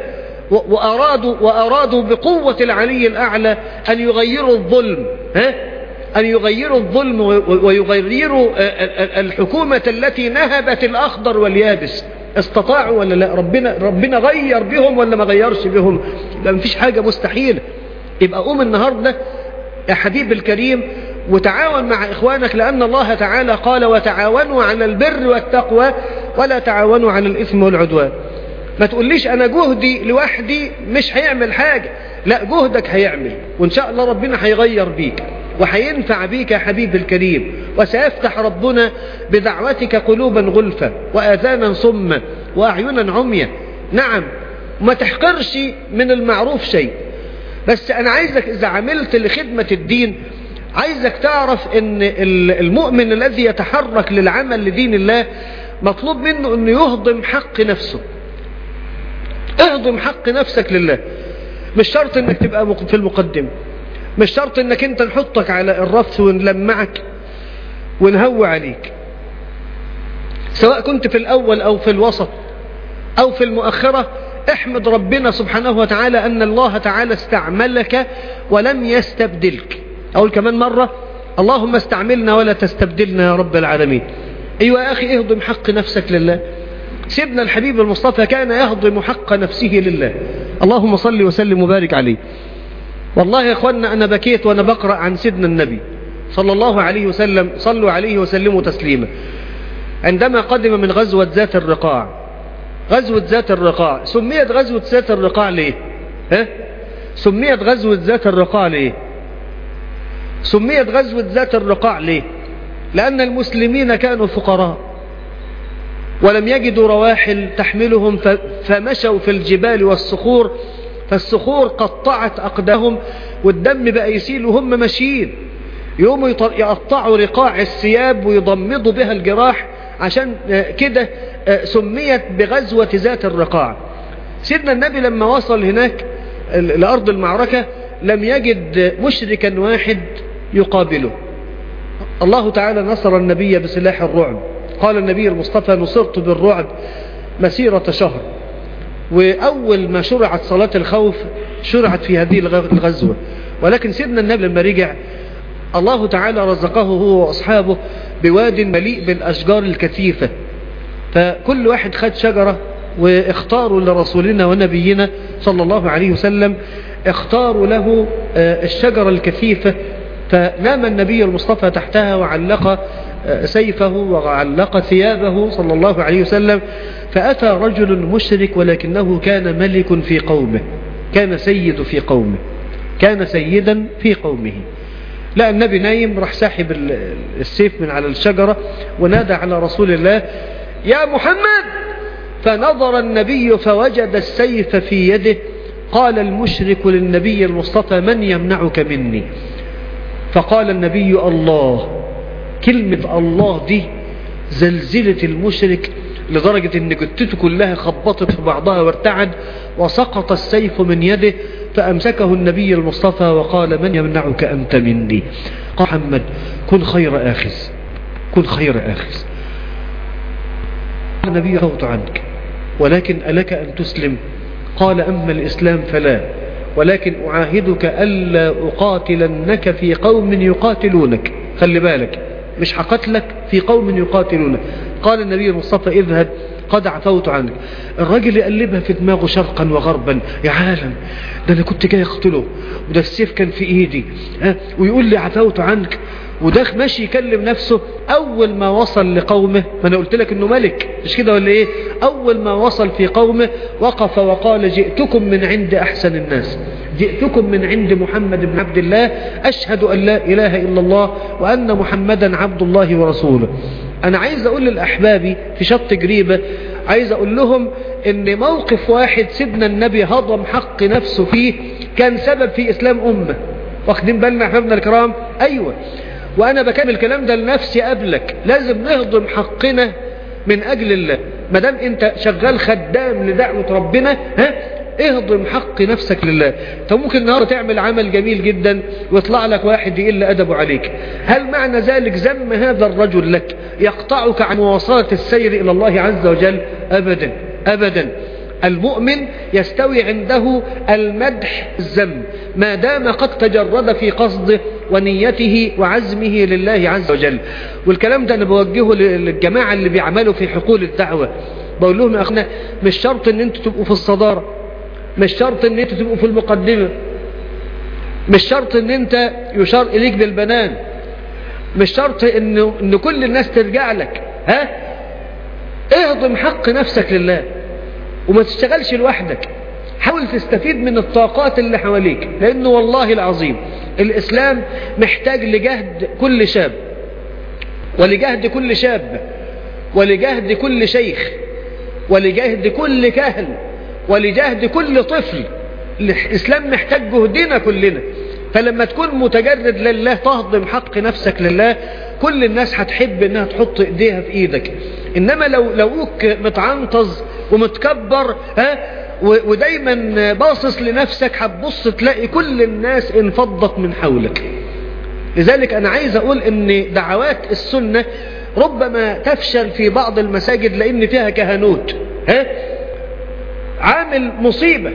Speaker 1: وأرادوا بقوة العلي الأعلى أن يغيروا الظلم أن يغيروا الظلم ويغيروا الحكومة التي نهبت الأخضر واليابس. استطاعوا ولا لا؟ ربنا غير بهم ولا ما غيرش بهم؟ لا، مفيش حاجة مستحيلة. يبقى قوم النهاردة يا حبيب الكريم وتعاون مع إخوانك، لأن الله تعالى قال وتعاونوا على البر والتقوى ولا تعاونوا على الإثم والعدوان. ما تقوليش أنا جهدي لوحدي مش هيعمل حاجة. لا، جهدك هيعمل وإن شاء الله ربنا هيغير بيك وهينفع بيك يا حبيب الكريم. وسيفتح ربنا بدعوتك قلوبا غلفة وآذانا صمة وأعينا عمية. نعم، ما تحقرش من المعروف شيء، بس أنا عايزك إذا عملت لخدمة الدين عايزك تعرف أن المؤمن الذي يتحرك للعمل لدين الله مطلوب منه أنه يهضم حق نفسه. اهضم حق نفسك لله. مش شرط أنك تبقى في المقدمة، مش شرط أنك أنت نحطك على الرف ونلمعك ونهوى عليك، سواء كنت في الأول أو في الوسط أو في المؤخرة. احمد ربنا سبحانه وتعالى أن الله تعالى استعملك ولم يستبدلك. أقول كمان مرة اللهم استعملنا ولا تستبدلنا يا رب العالمين. أيوة يا أخي، اهضم حق نفسك لله. سيدنا الحبيب المصطفى كان يهضم حق نفسه لله. اللهم صل وسلم وبارك عليه. والله يا أخوانا أنا بكيت وأنا بقرأ عن سيدنا النبي صلى الله عليه وسلم، صلوا عليه وسلموا تسليما، عندما قدم من غزوة ذات الرقاع. غزوة ذات الرقاع سميت غزوة ذات الرقاع ليه؟ سميت غزوة ذات الرقاع ليه؟ سميت غزوة ذات الرقاع ليه؟ لأن المسلمين كانوا فقراء ولم يجدوا رواحل تحملهم فمشوا في الجبال والصخور، فالصخور قطعت أقدامهم والدم بقى يسيل وهم ماشيين. يقوموا يقطعوا رقاع الثياب ويضمدوا بها الجراح. عشان كده سميت بغزوة ذات الرقاع. سيدنا النبي لما وصل هناك لأرض المعركة لم يجد مشركا واحد يقابله. الله تعالى نصر النبي بسلاح الرعب. قال النبي المصطفى نصرت بالرعب مسيرة شهر. وأول ما شرعت صلاة الخوف شرعت في هذه الغزوة. ولكن سيدنا النبي لما رجع الله تعالى رزقه هو وأصحابه بواد مليء بالأشجار الكثيفة، فكل واحد خد شجرة واختاروا لرسولنا ونبينا صلى الله عليه وسلم، اختاروا له الشجرة الكثيفة، فنام النبي المصطفى تحتها وعلق سيفه وعلق ثيابه صلى الله عليه وسلم. فأتى رجل مشرك ولكنه كان ملك في قومه، كان سيد في قومه، كان سيدا في قومه. لا، النبي نايم، راح ساحب السيف من على الشجرة ونادى على رسول الله يا محمد فنظر النبي فوجد السيف في يده. قال المشرك للنبي المصطفى: من يمنعك مني؟ فقال النبي: الله. كلمة الله دي زلزلت المشرك لدرجة ان جثته كلها خبطت في بعضها وارتعد، وسقط السيف من يده، فأمسكه النبي المصطفى وقال: من يمنعك أنت مني؟ قال محمد: كن خير آخذ، كن خير آخذ. النبي: عفوت عنك، ولكن ألك أن تسلم؟ قال: أما الإسلام فلا، ولكن أعاهدك ألا أقاتلنك في قوم يقاتلونك. خلي بالك، مش هقتلك في قوم يقاتلونك. قال النبي المصطفى: اذهب قد عفوت عنك. الراجل يقلبها في دماغه شرقا وغربا: يا عالم، ده انا كنت جاي اقتله، وده السيف كان في ايدي، ويقول لي عفوت عنك، وده ماشي يكلم نفسه. اول ما وصل لقومه، ما انا قلت لك انه ملك، مش كده ولا ايه؟ اول ما وصل في قومه وقف وقال: جئتكم من عند احسن الناس، جئتكم من عند محمد بن عبد الله، اشهد ان لا اله الا الله وان محمدا عبد الله ورسوله. انا عايز اقول للاحبابي في شط جريبة، عايز اقول لهم ان موقف واحد سيدنا النبي هضم حق نفسه فيه كان سبب في اسلام امة. واخدين بالنا احبابنا الكرام؟ ايوه، وانا بكمل الكلام ده لنفسي قبلك. لازم نهضم حقنا من اجل الله. ما دام انت شغال خدام لدعوة ربنا، اهضم حق نفسك لله. انت ممكن النهارده تعمل عمل جميل جدا ويطلع لك واحد يقل ادبه عليك، هل معنى ذلك ذم هذا الرجل لك يقطعك عن مواصلة السير الى الله عز وجل؟ ابدا ابدا. المؤمن يستوي عنده المدح الذم ما دام قد تجرد في قصده ونيته وعزمه لله عز وجل. والكلام ده انا بوجهه للجماعة اللي بيعملوا في حقول الدعوة، بقول لهم: يا اخنا، مش شرط ان انتوا تبقوا في الصدارة، مش شرط ان انتوا تبقوا في المقدمة، مش شرط ان انت يشار اليك بالبنان، مش شرط ان كل الناس ترجع لك. اهضم حق نفسك لله وما تشتغلش لوحدك. حاول تستفيد من الطاقات اللي حواليك، لانه والله العظيم الاسلام محتاج لجهد كل شاب، ولجهد كل شاب، ولجهد كل شيخ، ولجهد كل كاهن، ولجهد كل طفل. الإسلام محتاج جهدنا كلنا. فلما تكون متجرد لله، تهضم حق نفسك لله، كل الناس هتحب انها تحط ايديها في ايدك. انما لوك متعنطز ومتكبر ودايما باصص لنفسك، هتبص تلاقي كل الناس انفضت من حولك. لذلك انا عايز اقول ان دعوات السنة ربما تفشل في بعض المساجد لان فيها كهنوت عامل مصيبة،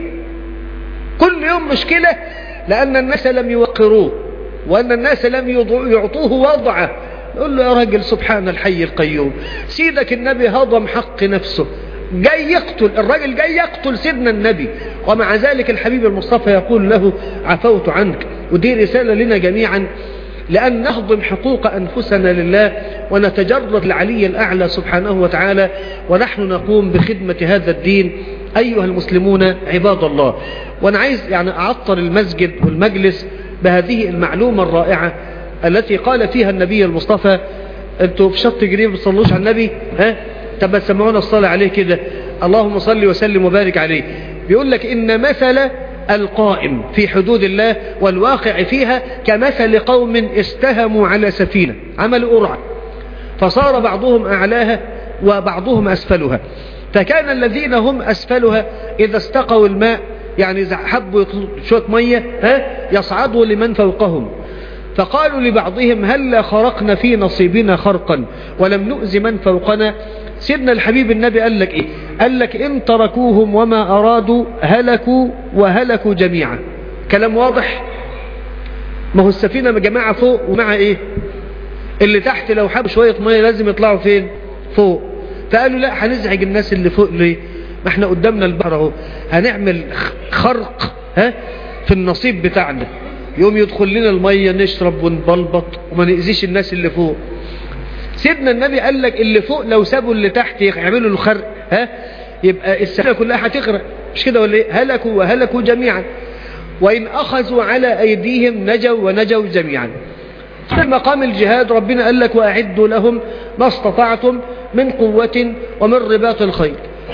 Speaker 1: كل يوم مشكلة، لأن الناس لم يوقروه، وأن الناس لم يعطوه وضعه. نقول له: يا راجل، سبحان الحي القيوم، سيدك النبي هضم حق نفسه، جاي يقتل الراجل، جاي يقتل سيدنا النبي، ومع ذلك الحبيب المصطفى يقول له: عفوت عنك. ودي رسالة لنا جميعا، لأن نهضم حقوق أنفسنا لله ونتجرد لعلي الأعلى سبحانه وتعالى، ونحن نقوم بخدمة هذا الدين أيها المسلمون عباد الله. وأنا عايز أعطر المسجد والمجلس بهذه المعلومة الرائعة التي قال فيها النبي المصطفى. أنتوا في شط جريب ما بتصلوش على النبي؟ طب سمعونا الصلاة عليه كده: اللهم صل وسلم وبارك عليه. بيقول لك: إن مثل القائم في حدود الله والواقع فيها كمثل قوم استهموا على سفينة، عملوا قرعة، فصار بعضهم أعلاها وبعضهم أسفلها، فكان الذين هم أسفلها إذا استقوا الماء، يعني حبوا شوية مية، يصعدوا لمن فوقهم، فقالوا لبعضهم: هل خرقنا في نصيبنا خرقا ولم نؤذي من فوقنا؟ سيدنا الحبيب النبي قال لك إيه؟ قال لك: إن تركوهم وما أرادوا هلكوا وهلكوا جميعا. كلام واضح؟ ما هو السفينة جماعة فوق ومع إيه؟ اللي تحت لو حبوا شوية مية لازم يطلعوا فين؟ فوق. فقالوا: لا، هنزعج الناس اللي فوق ليه؟ ما احنا قدامنا البحر اهو، هنعمل خرق في النصيب بتاعنا، يوم يدخل لنا المية نشرب ونبلبط وما نأذيش الناس اللي فوق. سيدنا النبي قال لك: اللي فوق لو سابوا اللي تحت يعملوا الخرق، يبقى السفينة كلها هتغرق، مش كده ولا ايه؟ هلكوا وهلكوا جميعا، وإن أخذوا على أيديهم نجوا ونجوا جميعا. في مقام الجهاد ربنا قال لك: وأعدوا لهم ما استطعتم من قوة ومن رباط الخيل.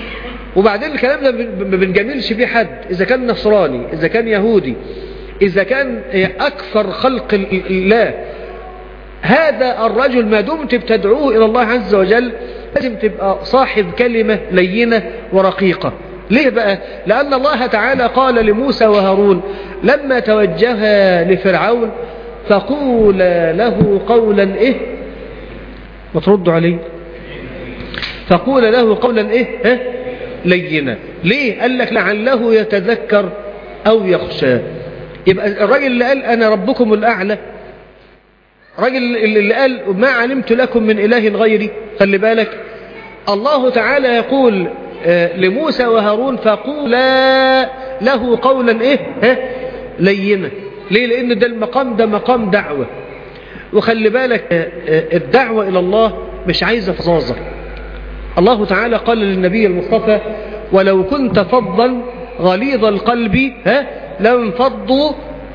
Speaker 1: وبعدين الكلام ده ما بنجاملش بيه حد، إذا كان نصراني، إذا كان يهودي، إذا كان أكثر خلق الله، هذا الرجل ما دمت بتدعوه إلى الله عز وجل لازم تبقى صاحب كلمة لينة ورقيقة. ليه بقى؟ لأن الله تعالى قال لموسى وهارون لما توجها لفرعون فقولا له قولا إيه؟ وتردوا عليه، فقولا له قولا إيه؟ لينا. ليه؟ قال لك لعله يتذكر أو يخشى. يبقى الراجل اللي قال أنا ربكم الأعلى، الراجل اللي قال ما علمت لكم من إله غيري، خلي بالك الله تعالى يقول لموسى وهارون فقولا له قولا إيه؟ لينا. ليه؟ لأن ده المقام ده مقام دعوة، وخلي بالك الدعوة إلى الله مش عايزة فظاظة. الله تعالى قال للنبي المصطفى ولو كنت فظا غليظ القلب لانفضوا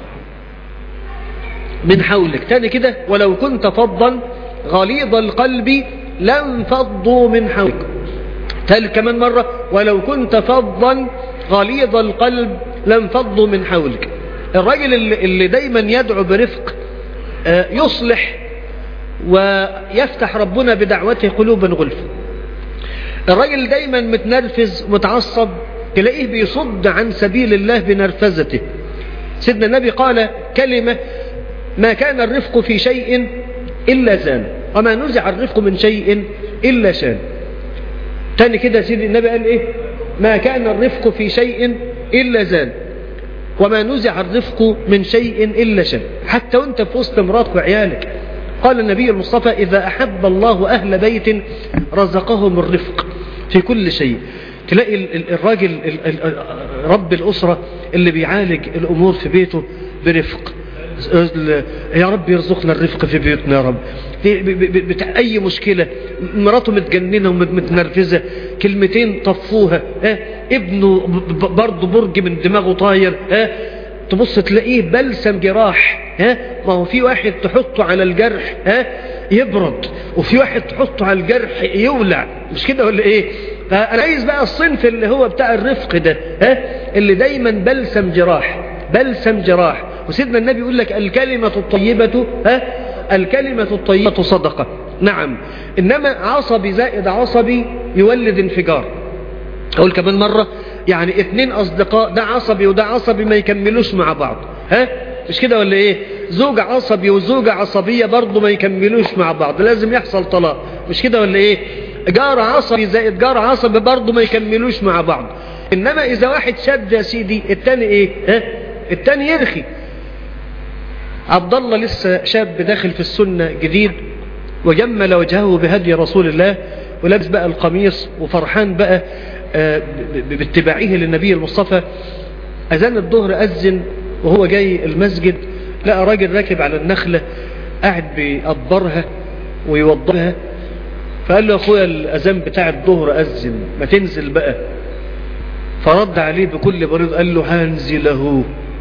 Speaker 1: من حولك. تاني كده، ولو كنت فظا غليظ القلب لانفضوا من حولك. ثالث كمان مرة، ولو كنت فظا غليظ القلب لانفضوا من حولك. الراجل اللي دايما يدعو برفق يصلح ويفتح ربنا بدعوته قلوبا غلفا. الراجل دايما متنرفز متعصب تلاقيه بيصد عن سبيل الله بنرفزته. سيدنا النبي قال كلمة ما كان الرفق في شيء إلا زان وما نزع الرفق من شيء إلا شان. تاني كده سيدنا النبي قال إيه؟ ما كان الرفق في شيء إلا زان وما نزع الرفق من شيء إلا شان. حتى وانت في وسط مراتك وعيالك قال النبي المصطفى إذا أحب الله أهل بيت رزقهم الرفق في كل شيء. تلاقي الراجل رب الأسرة اللي بيعالج الأمور في بيته برفق، يا رب يرزقنا الرفق في بيوتنا يا رب. أي مشكلة مراته متجننة ومتنرفزة كلمتين طفوها، ابنه برضه برج من دماغه طاير، تبص تلاقيه بلسم جراح. ما هو في واحد تحطه على الجرح يبرد، وفي واحد تحطه على الجرح يولع، مش كده ولا ايه؟ فأنا عايز بقى الصنف اللي هو بتاع الرفق ده، اللي دايما بلسم جراح، بلسم جراح. وسيدنا النبي يقول لك الكلمة الطيبة الكلمة الطيبة صدقة. نعم، إنما عصبي زائد عصبي يولد انفجار. أقول كمان مرة، يعني اتنين أصدقاء ده عصبي وده عصبي ما يكملوش مع بعض، مش كده ولا ايه؟ زوج عصبي وزوجة عصبية برضو ما يكملوش مع بعض، لازم يحصل طلاق، مش كده ولا ايه؟ جار عصبي زائد جار عصبي برضو ما يكملوش مع بعض. انما اذا واحد شد يا سيدي التاني ايه؟ التاني يرخي. عبد الله لسه شاب داخل في السنة جديد وجمل وجهه بهدي رسول الله ولابس بقى القميص وفرحان بقى باتباعه للنبي المصطفى. أذان الظهر أذن وهو جاي المسجد لقى راجل راكب على النخلة قاعد بيقبرها ويوضبها، فقال له أخويا الأذان بتاع الظهر أذن ما تنزل بقى. فرد عليه بكل بريد قال له هنزل اهو.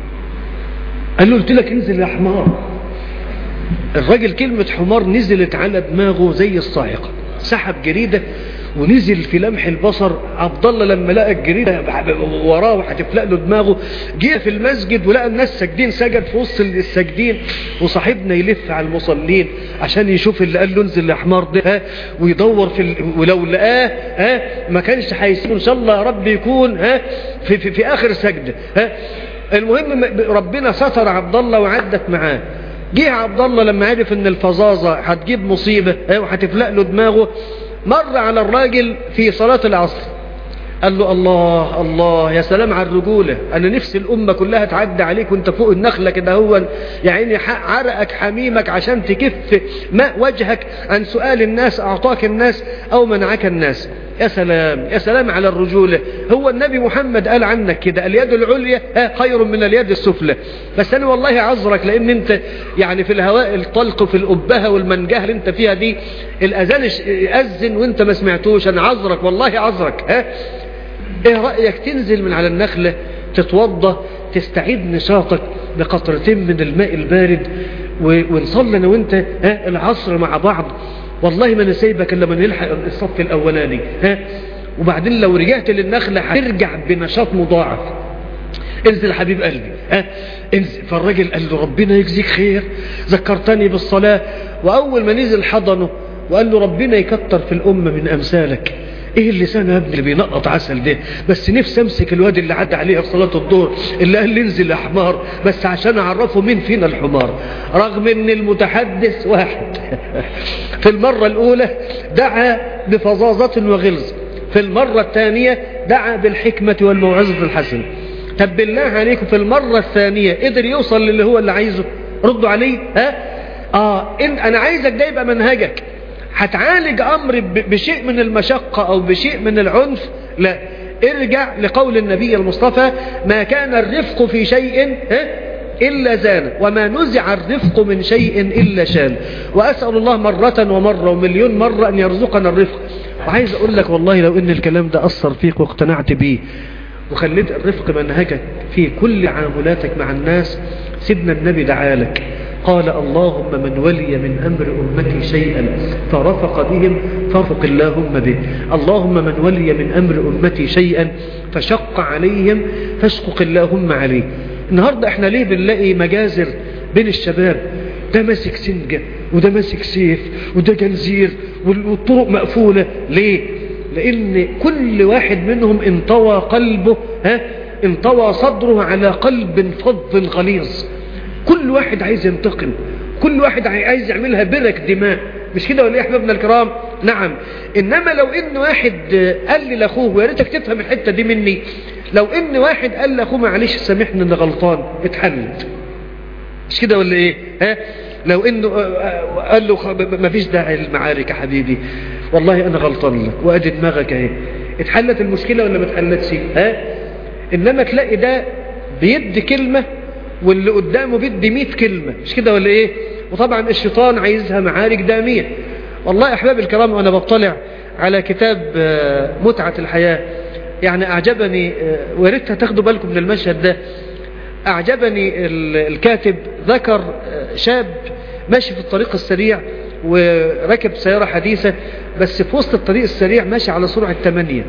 Speaker 1: قال له قلت لك انزل يا حمار. الراجل كلمة حمار نزلت على دماغه زي الصاعقة، سحب جريدة ونزل في لمح البصر. عبد الله لما لقى الجريدة وراه وهتفلق له دماغه جه في المسجد ولقى الناس ساجدين، سجد في وسط الساجدين، وصاحبنا يلف على المصلين عشان يشوف اللي قال له انزل يا حمار ده ويدور ولو لقاه ما كانش هيسيبه ان شاء الله يا رب يكون في اخر سجده. المهم ربنا ستر عبد الله وعدت معاه. جه عبد الله لما عرف ان الفظاظه هتجيب مصيبه وهتفلق له دماغه، مر على الراجل في صلاة العصر قال له الله الله يا سلام على الرجولة، أنا نفسي الأمة كلها تعدي عليك وانت فوق النخلة كده هو يا عيني عرقك حميمك عشان تكف ماء وجهك عن سؤال الناس أعطاك الناس أو منعك الناس. يا سلام يا سلام على الرجولة. هو النبي محمد قال عنك كده اليد العليا خير من اليد السفلى. بس أنا والله عذرك لأن أنت يعني في الهواء الطلق وفي الأبهة والمنجاه اللي أنت فيها دي الأذان يأذن وأنت ما سمعتوش. أنا عذرك والله عذرك. ايه رأيك تنزل من على النخلة تتوضى تستعيد نشاطك بقطرتين من الماء البارد ونصلي انا وانت العصر مع بعض. والله ما نسيبك الا من يلحق الصف الاولاني. وبعدين لو رجعت للنخلة هترجع بنشاط مضاعف. انزل يا حبيب قلبي، انزل. فالراجل قال له ربنا يجزيك خير، ذكرتني بالصلاة. وأول ما نزل حضنه وقال له ربنا يكتر في الأمة من أمثالك. ايه اللسان يا ابني اللي بينقط عسل ده؟ بس نفسي امسك الواد اللي عدى عليها في صلاة الظهر اللي قال لي انزل يا حمار، بس عشان اعرفه مين فينا الحمار. رغم ان المتحدث واحد. في المرة الاولى دعا بفظاظة وغلظ، في المرة الثانية دعا بالحكمة والموعظة الحسنة. طب بالله عليكم في المرة الثانية قدر يوصل للي هو اللي عايزه؟ ردوا عليه. انا عايزك ده يبقى منهجك. هتعالج امر بشيء من المشقة او بشيء من العنف؟ لا، ارجع لقول النبي المصطفى: ما كان الرفق في شيء إلا زان، وما نزع الرفق من شيء إلا شان. وأسأل الله مرة ومرة ومليون مرة أن يرزقنا الرفق. وعايز أقول لك والله لو إن الكلام ده أثر فيك واقتنعت بيه وخليت الرفق منهجك في كل عاملاتك مع الناس، سيدنا النبي دعالك قال: اللهم من ولي من أمر أمتي شيئا فرفق بهم فارفق اللهم به. اللهم من ولي من أمر أمتي شيئا فشق عليهم فاشقق اللهم عليه. النهاردة احنا ليه بنلاقي مجازر بين الشباب؟ ده ماسك سنجة وده ماسك سيف وده جنزير والطرق مقفولة. ليه؟ لأن كل واحد منهم انطوى قلبه، انطوى صدره على قلب فظ غليظ. كل واحد عايز ينتقم، كل واحد عايز يعملها برك دماء. مش كده ولا ايه يا احبابنا الكرام؟ نعم. انما لو ان واحد قال لاخوه، ويا ريتك تفهم الحته دي مني، لو ان واحد قال لاخوه معلش سامحني اني غلطان، اتحلت. مش كده ولا ايه؟ لو انه قال له مفيش داعي للمعارك يا حبيبي، والله انا غلطان لك وادي دماغك اهي، اتحلت المشكله ولا ما اتحلتش؟ انما تلاقي ده بيدي كلمه واللي قدامه بيدي 100 كلمة. مش كده ولا ايه؟ وطبعا الشيطان عايزها معارك دامية. والله يا احبابي الكرام وانا بطلع على كتاب متعة الحياة، يعني اعجبني، وياريت تاخدوا بالكم من المشهد ده. اعجبني الكاتب ذكر شاب ماشي في الطريق السريع وركب سيارة حديثة، بس في وسط الطريق السريع ماشي على سرعة 8،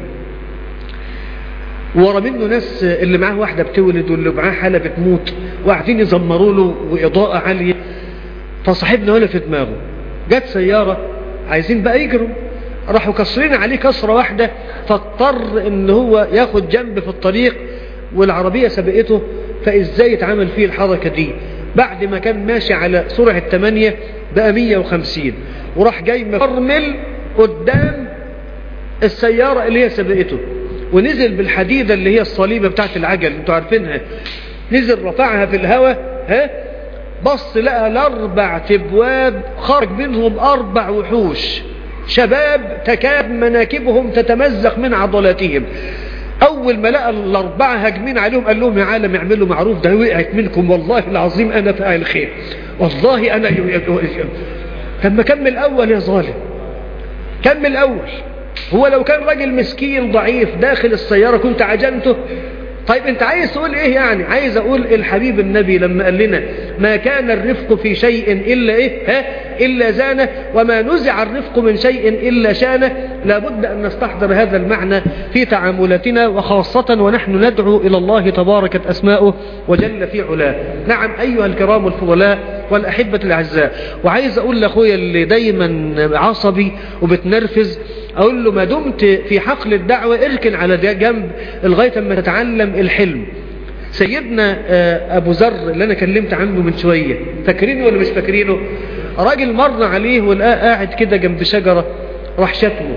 Speaker 1: ورا منه ناس اللي معاه واحدة بتولد واللي معاه حالة بتموت وقاعدين يزمروا له وإضاءة عالية. فصاحبنا ولا في دماغه، جت سيارة عايزين بقى يجروا، راحوا كسرين عليه كسرة واحدة، فاضطر ان هو ياخد جنب في الطريق والعربية سبقته. فازاي يتعامل فيه الحركة دي؟ بعد ما كان ماشي على سرعة 8 بقى 150، وراح جاي مفرمل قدام السيارة اللي هي سبقته، ونزل بالحديدة اللي هي الصليبة بتاعت العجل انتوا عارفينها، نزل رفعها في الهواء. بص لقى ال4 تبواب خرج منهم 4 وحوش شباب تكاد مناكبهم تتمزق من عضلاتهم. اول ما لقى ال4 هاجمين عليهم قال لهم: يا عالم اعملوا معروف، ده وقعت منكم والله العظيم انا فاعل خير، والله انا طب ما كمل اول يا ظالم، كمل اول. هو لو كان راجل مسكين ضعيف داخل السيارة كنت عجنته؟ طيب انت عايز تقول ايه يعني؟ عايز اقول الحبيب النبي لما قال لنا: ما كان الرفق في شيء الا ايه؟ الا زانه، وما نزع الرفق من شيء الا شانه. لابد ان نستحضر هذا المعنى في تعاملاتنا، وخاصة ونحن ندعو الى الله تبارك اسماؤه وجل في علاه. نعم ايها الكرام الفضلاء والاحبة الاعزاء، وعايز اقول لاخويا اللي دايما عصبي وبتنرفز، اقول له: ما دمت في حقل الدعوة اركن على جنب لغاية ما تتعلم الحلم. سيدنا ابو ذر اللي انا كلمت عنه من شوية، فاكرينه ولا مش فاكرينه؟ راجل مر عليه ولقاه قاعد كده جنب شجرة، راح شتمه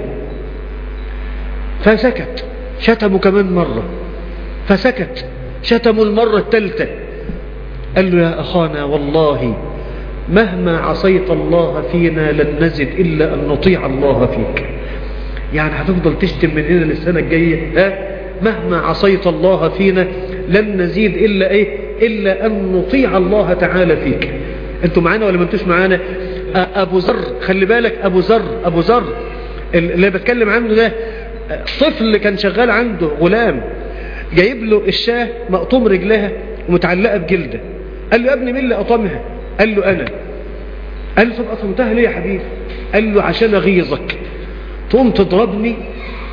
Speaker 1: فسكت، شتمه كمان مرة فسكت، شتمه المرة الثالثة. قال له: يا اخانا والله مهما عصيت الله فينا لن نزد الا ان نطيع الله فيك. يعني هتفضل تشتم من هنا للسنة الجاية؟ مهما عصيت الله فينا لن نزيد إلا إيه؟ إلا أن نطيع الله تعالى فيك. أنتوا معانا ولا ما أنتوش معانا؟ أبو ذر، خلي بالك، أبو ذر اللي بتكلم عنه ده طفل كان شغال عنده غلام، جايب له الشاه مقطوم رجلها ومتعلقة بجلدة. قال له: يا ابني مين اللي قطمها؟ قال له: أنا. قال له: طب قطمتها ليه يا حبيبي؟ قال له: عشان أغيظك، تقوم تضربني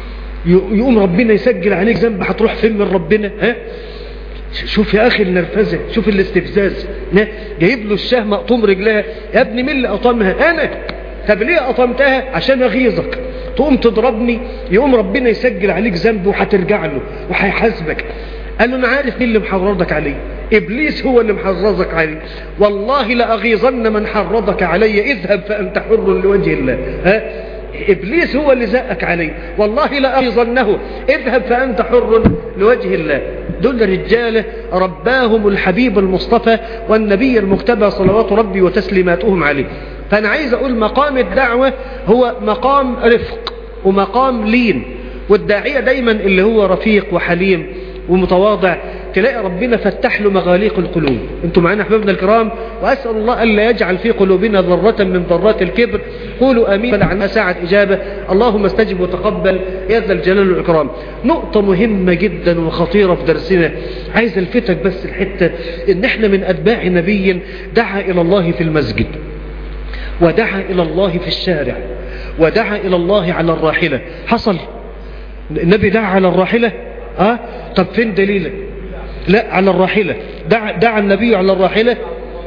Speaker 1: يقوم ربنا يسجل عليك ذنب، هتروح فين من ربنا؟ ها؟ شوف يا اخي النرفزه، شوف الاستفزاز، جايب له الشاه مقطوم رجلها. يا ابني مين اللي قطمها؟ انا. طب ليه قطمتها؟ عشان اغيظك، تقوم تضربني، يقوم ربنا يسجل عليك ذنب وهترجع له وهيحاسبك. قال له انا عارف مين اللي محرضك عليه، ابليس هو اللي محرضك عليه. والله لاغيظن من حرضك علي، اذهب فانت حر لوجه الله. ها؟ ابليس هو اللي زقك عليه، والله لاغيظنه، اذهب فانت حر لوجه الله. دول رجاله رباهم الحبيب المصطفى والنبي المجتبى صلوات ربي وتسليماتهم عليه. فانا عايز اقول مقام الدعوه هو مقام رفق ومقام لين، والداعيه دايما اللي هو رفيق وحليم ومتواضع تلاقي ربنا فتح له مغاليق القلوب. انتم معنا احبابنا الكرام، واسال الله الا يجعل في قلوبنا ذره من ذرات الكبر. قولوا امين. فلعلها ساعه اجابه. اللهم استجب وتقبل يا ذا الجلال والاكرام. نقطه مهمه جدا وخطيره في درسنا، عايز الفتك بس الحته، ان احنا من اتباع نبي دعا الى الله في المسجد، ودعا الى الله في الشارع، ودعا الى الله على الراحله. حصل النبي دعا على الراحله؟ طب فين دليله؟ لا، على الراحلة. دعا النبي على الراحلة.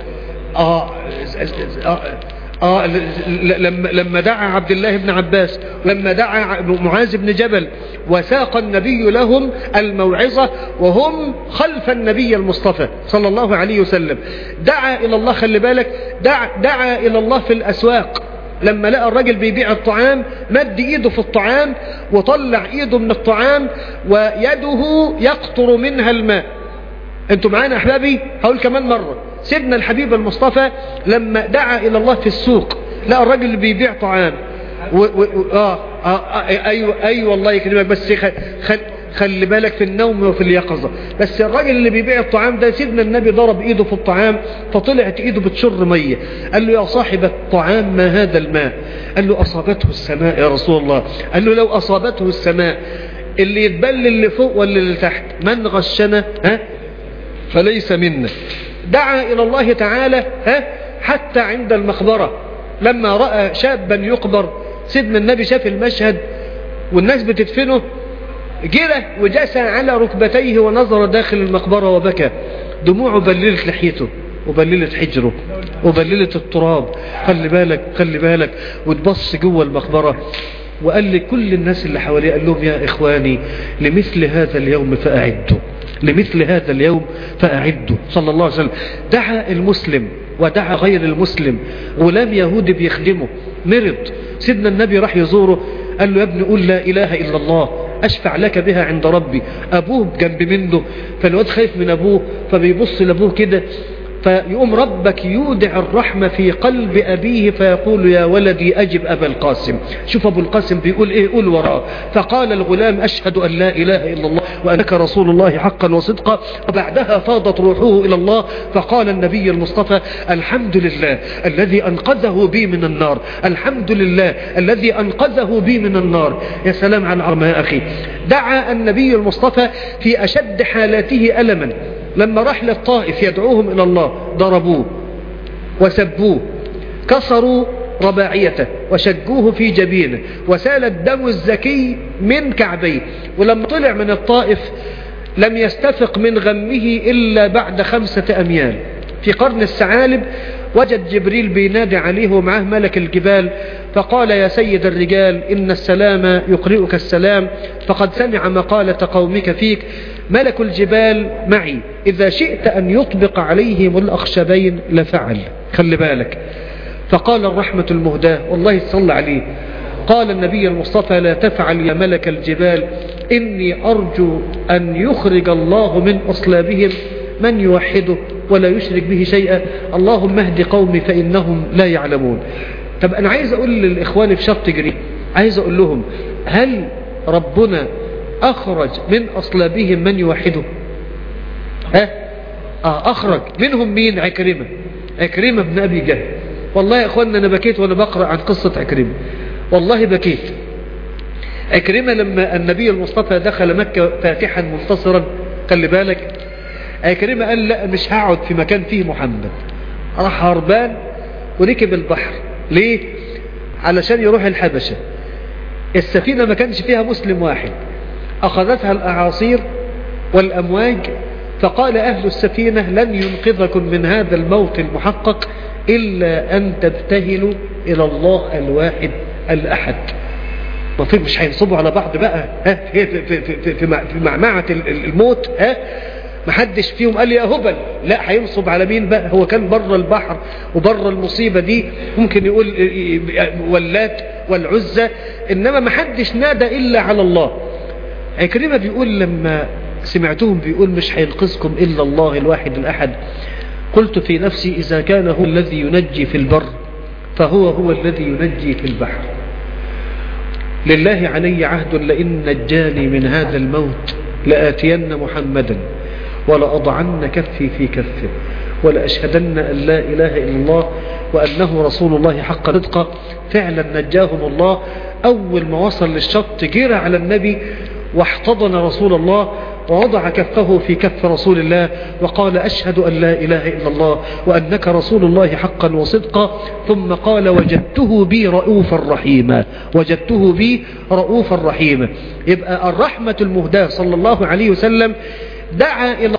Speaker 1: لما دعا عبد الله بن عباس، لما دعا معاذ بن جبل، وساق النبي لهم الموعظة وهم خلف النبي المصطفى صلى الله عليه وسلم. دعا إلى الله، خلي بالك، دعا إلى الله في الأسواق. لما لقى الراجل بيبيع الطعام مد ايده في الطعام وطلع ايده من الطعام ويده يقطر منها الماء. انتوا معانا احبابي؟ هقول كمان مرة، سيدنا الحبيب المصطفى لما دعا الى الله في السوق لقى الراجل اللي بيبيع طعام ايوه الله يكرمك، بس خلي بالك في النوم وفي اليقظة. بس الراجل اللي بيبيع الطعام ده سيدنا النبي ضرب ايده في الطعام فطلعت ايده بتشر مية. قال له يا صاحب الطعام ما هذا الماء؟ قال له اصابته السماء يا رسول الله. قال له لو اصابته السماء اللي يتبل اللي فوق ولا اللي تحت، من غشنا فليس منا. دعا الى الله تعالى حتى عند المقبرة لما رأى شابا يقبر، سيدنا النبي شاف المشهد والناس بتدفنه، جرى وجسى على ركبتيه ونظر داخل المقبرة وبكى. دموعه بللت لحيته وبللت حجره وبللت التراب. خلي بالك خلي بالك. وتبص جوه المقبرة وقال لكل الناس اللي حواليه، قال لهم يا إخواني لمثل هذا اليوم فأعدوا، لمثل هذا اليوم فأعدوا. صلى الله عليه وسلم دعا المسلم ودعا غير المسلم. غلام يهودي بيخدمه مرض، سيدنا النبي راح يزوره، قال له يا ابني قول لا إله إلا الله أشفع لك بها عند ربي. أبوه جنب منه، فالواد خايف من أبوه فبيبص لأبوه كده، فيقوم ربك يودع الرحمة في قلب أبيه فيقول يا ولدي أجب أبا القاسم. شوف أبو القاسم بيقول إيه، قول وراه. فقال الغلام أشهد أن لا إله إلا الله وأنك رسول الله حقا وصدقا. وبعدها فاضت روحه إلى الله. فقال النبي المصطفى الحمد لله الذي أنقذه بي من النار، الحمد لله الذي أنقذه بي من النار. يا سلام على العرمى يا أخي. دعا النبي المصطفى في أشد حالاته ألما لما راح للطائف يدعوهم إلى الله، ضربوه وسبوه، كسروا رباعيته وشجوه في جبينه، وسال الدم الزكي من كعبيه. ولما طلع من الطائف لم يستفق من غمه إلا بعد 5 أميال. في قرن الثعالب وجد جبريل بينادي عليه ومعه ملك الجبال، فقال يا سيد الرجال إن السلام يقرئك السلام، فقد سمع مقالة قومك فيك. ملك الجبال معي، إذا شئت أن يطبق عليهم الأخشبين لفعل. خلي بالك. فقال الرحمة المهداة، والله صلى عليه، قال النبي المصطفى لا تفعل يا ملك الجبال، إني أرجو أن يخرج الله من أصلابهم من يوحده ولا يشرك به شيئا، اللهم اهد قومي فإنهم لا يعلمون. طب أنا عايز أقول للإخوان في شط جري، عايز أقول لهم هل ربنا أخرج من أصلابهم من يوحده؟ أخرج منهم مين؟ عكرمة بن أبي جهل. والله يا إخواننا أنا بكيت وأنا بقرأ عن قصة عكرمة، والله بكيت. عكرمة لما النبي المصطفى دخل مكة فاتحا منتصرا، خلي بالك، عكرمة قال لا مش هقعد في مكان فيه محمد، راح هربان وركب البحر. ليه؟ علشان يروح الحبشة. السفينة ما كانش فيها مسلم واحد، أخذتها الأعاصير والأمواج، فقال أهل السفينة لن ينقذكم من هذا الموت المحقق إلا أن تبتهلوا إلى الله الواحد الأحد. ما في مش هينصبوا على بعض بقى في معمعة الموت، ما حدش فيهم قال يا هبل، لا هينصب على مين بقى؟ هو كان بره البحر وبره المصيبة دي ممكن يقول واللات والعزة، إنما ما حدش نادى إلا على الله. عكرمة بيقول لما سمعتهم بيقول مش هينقذكم إلا الله الواحد الأحد، قلت في نفسي إذا كان هو الذي ينجي في البر فهو الذي ينجي في البحر. لله علي عهد لئن نجاني من هذا الموت لآتين محمدا ولأضعن كفي في كفه ولأشهدن أن لا إله إلا الله وأنه رسول الله حق صدقه. فعلا نجاهم الله. أول ما وصل للشط جرى على النبي واحتضن رسول الله ووضع كفه في كف رسول الله وقال أشهد أن لا إله إلا الله وأنك رسول الله حقا وصدقا. ثم قال وجدته بي رؤوفا رحيما، وجدته بي رؤوفا رحيما. يبقى الرحمة المهداة صلى الله عليه وسلم دعا إلى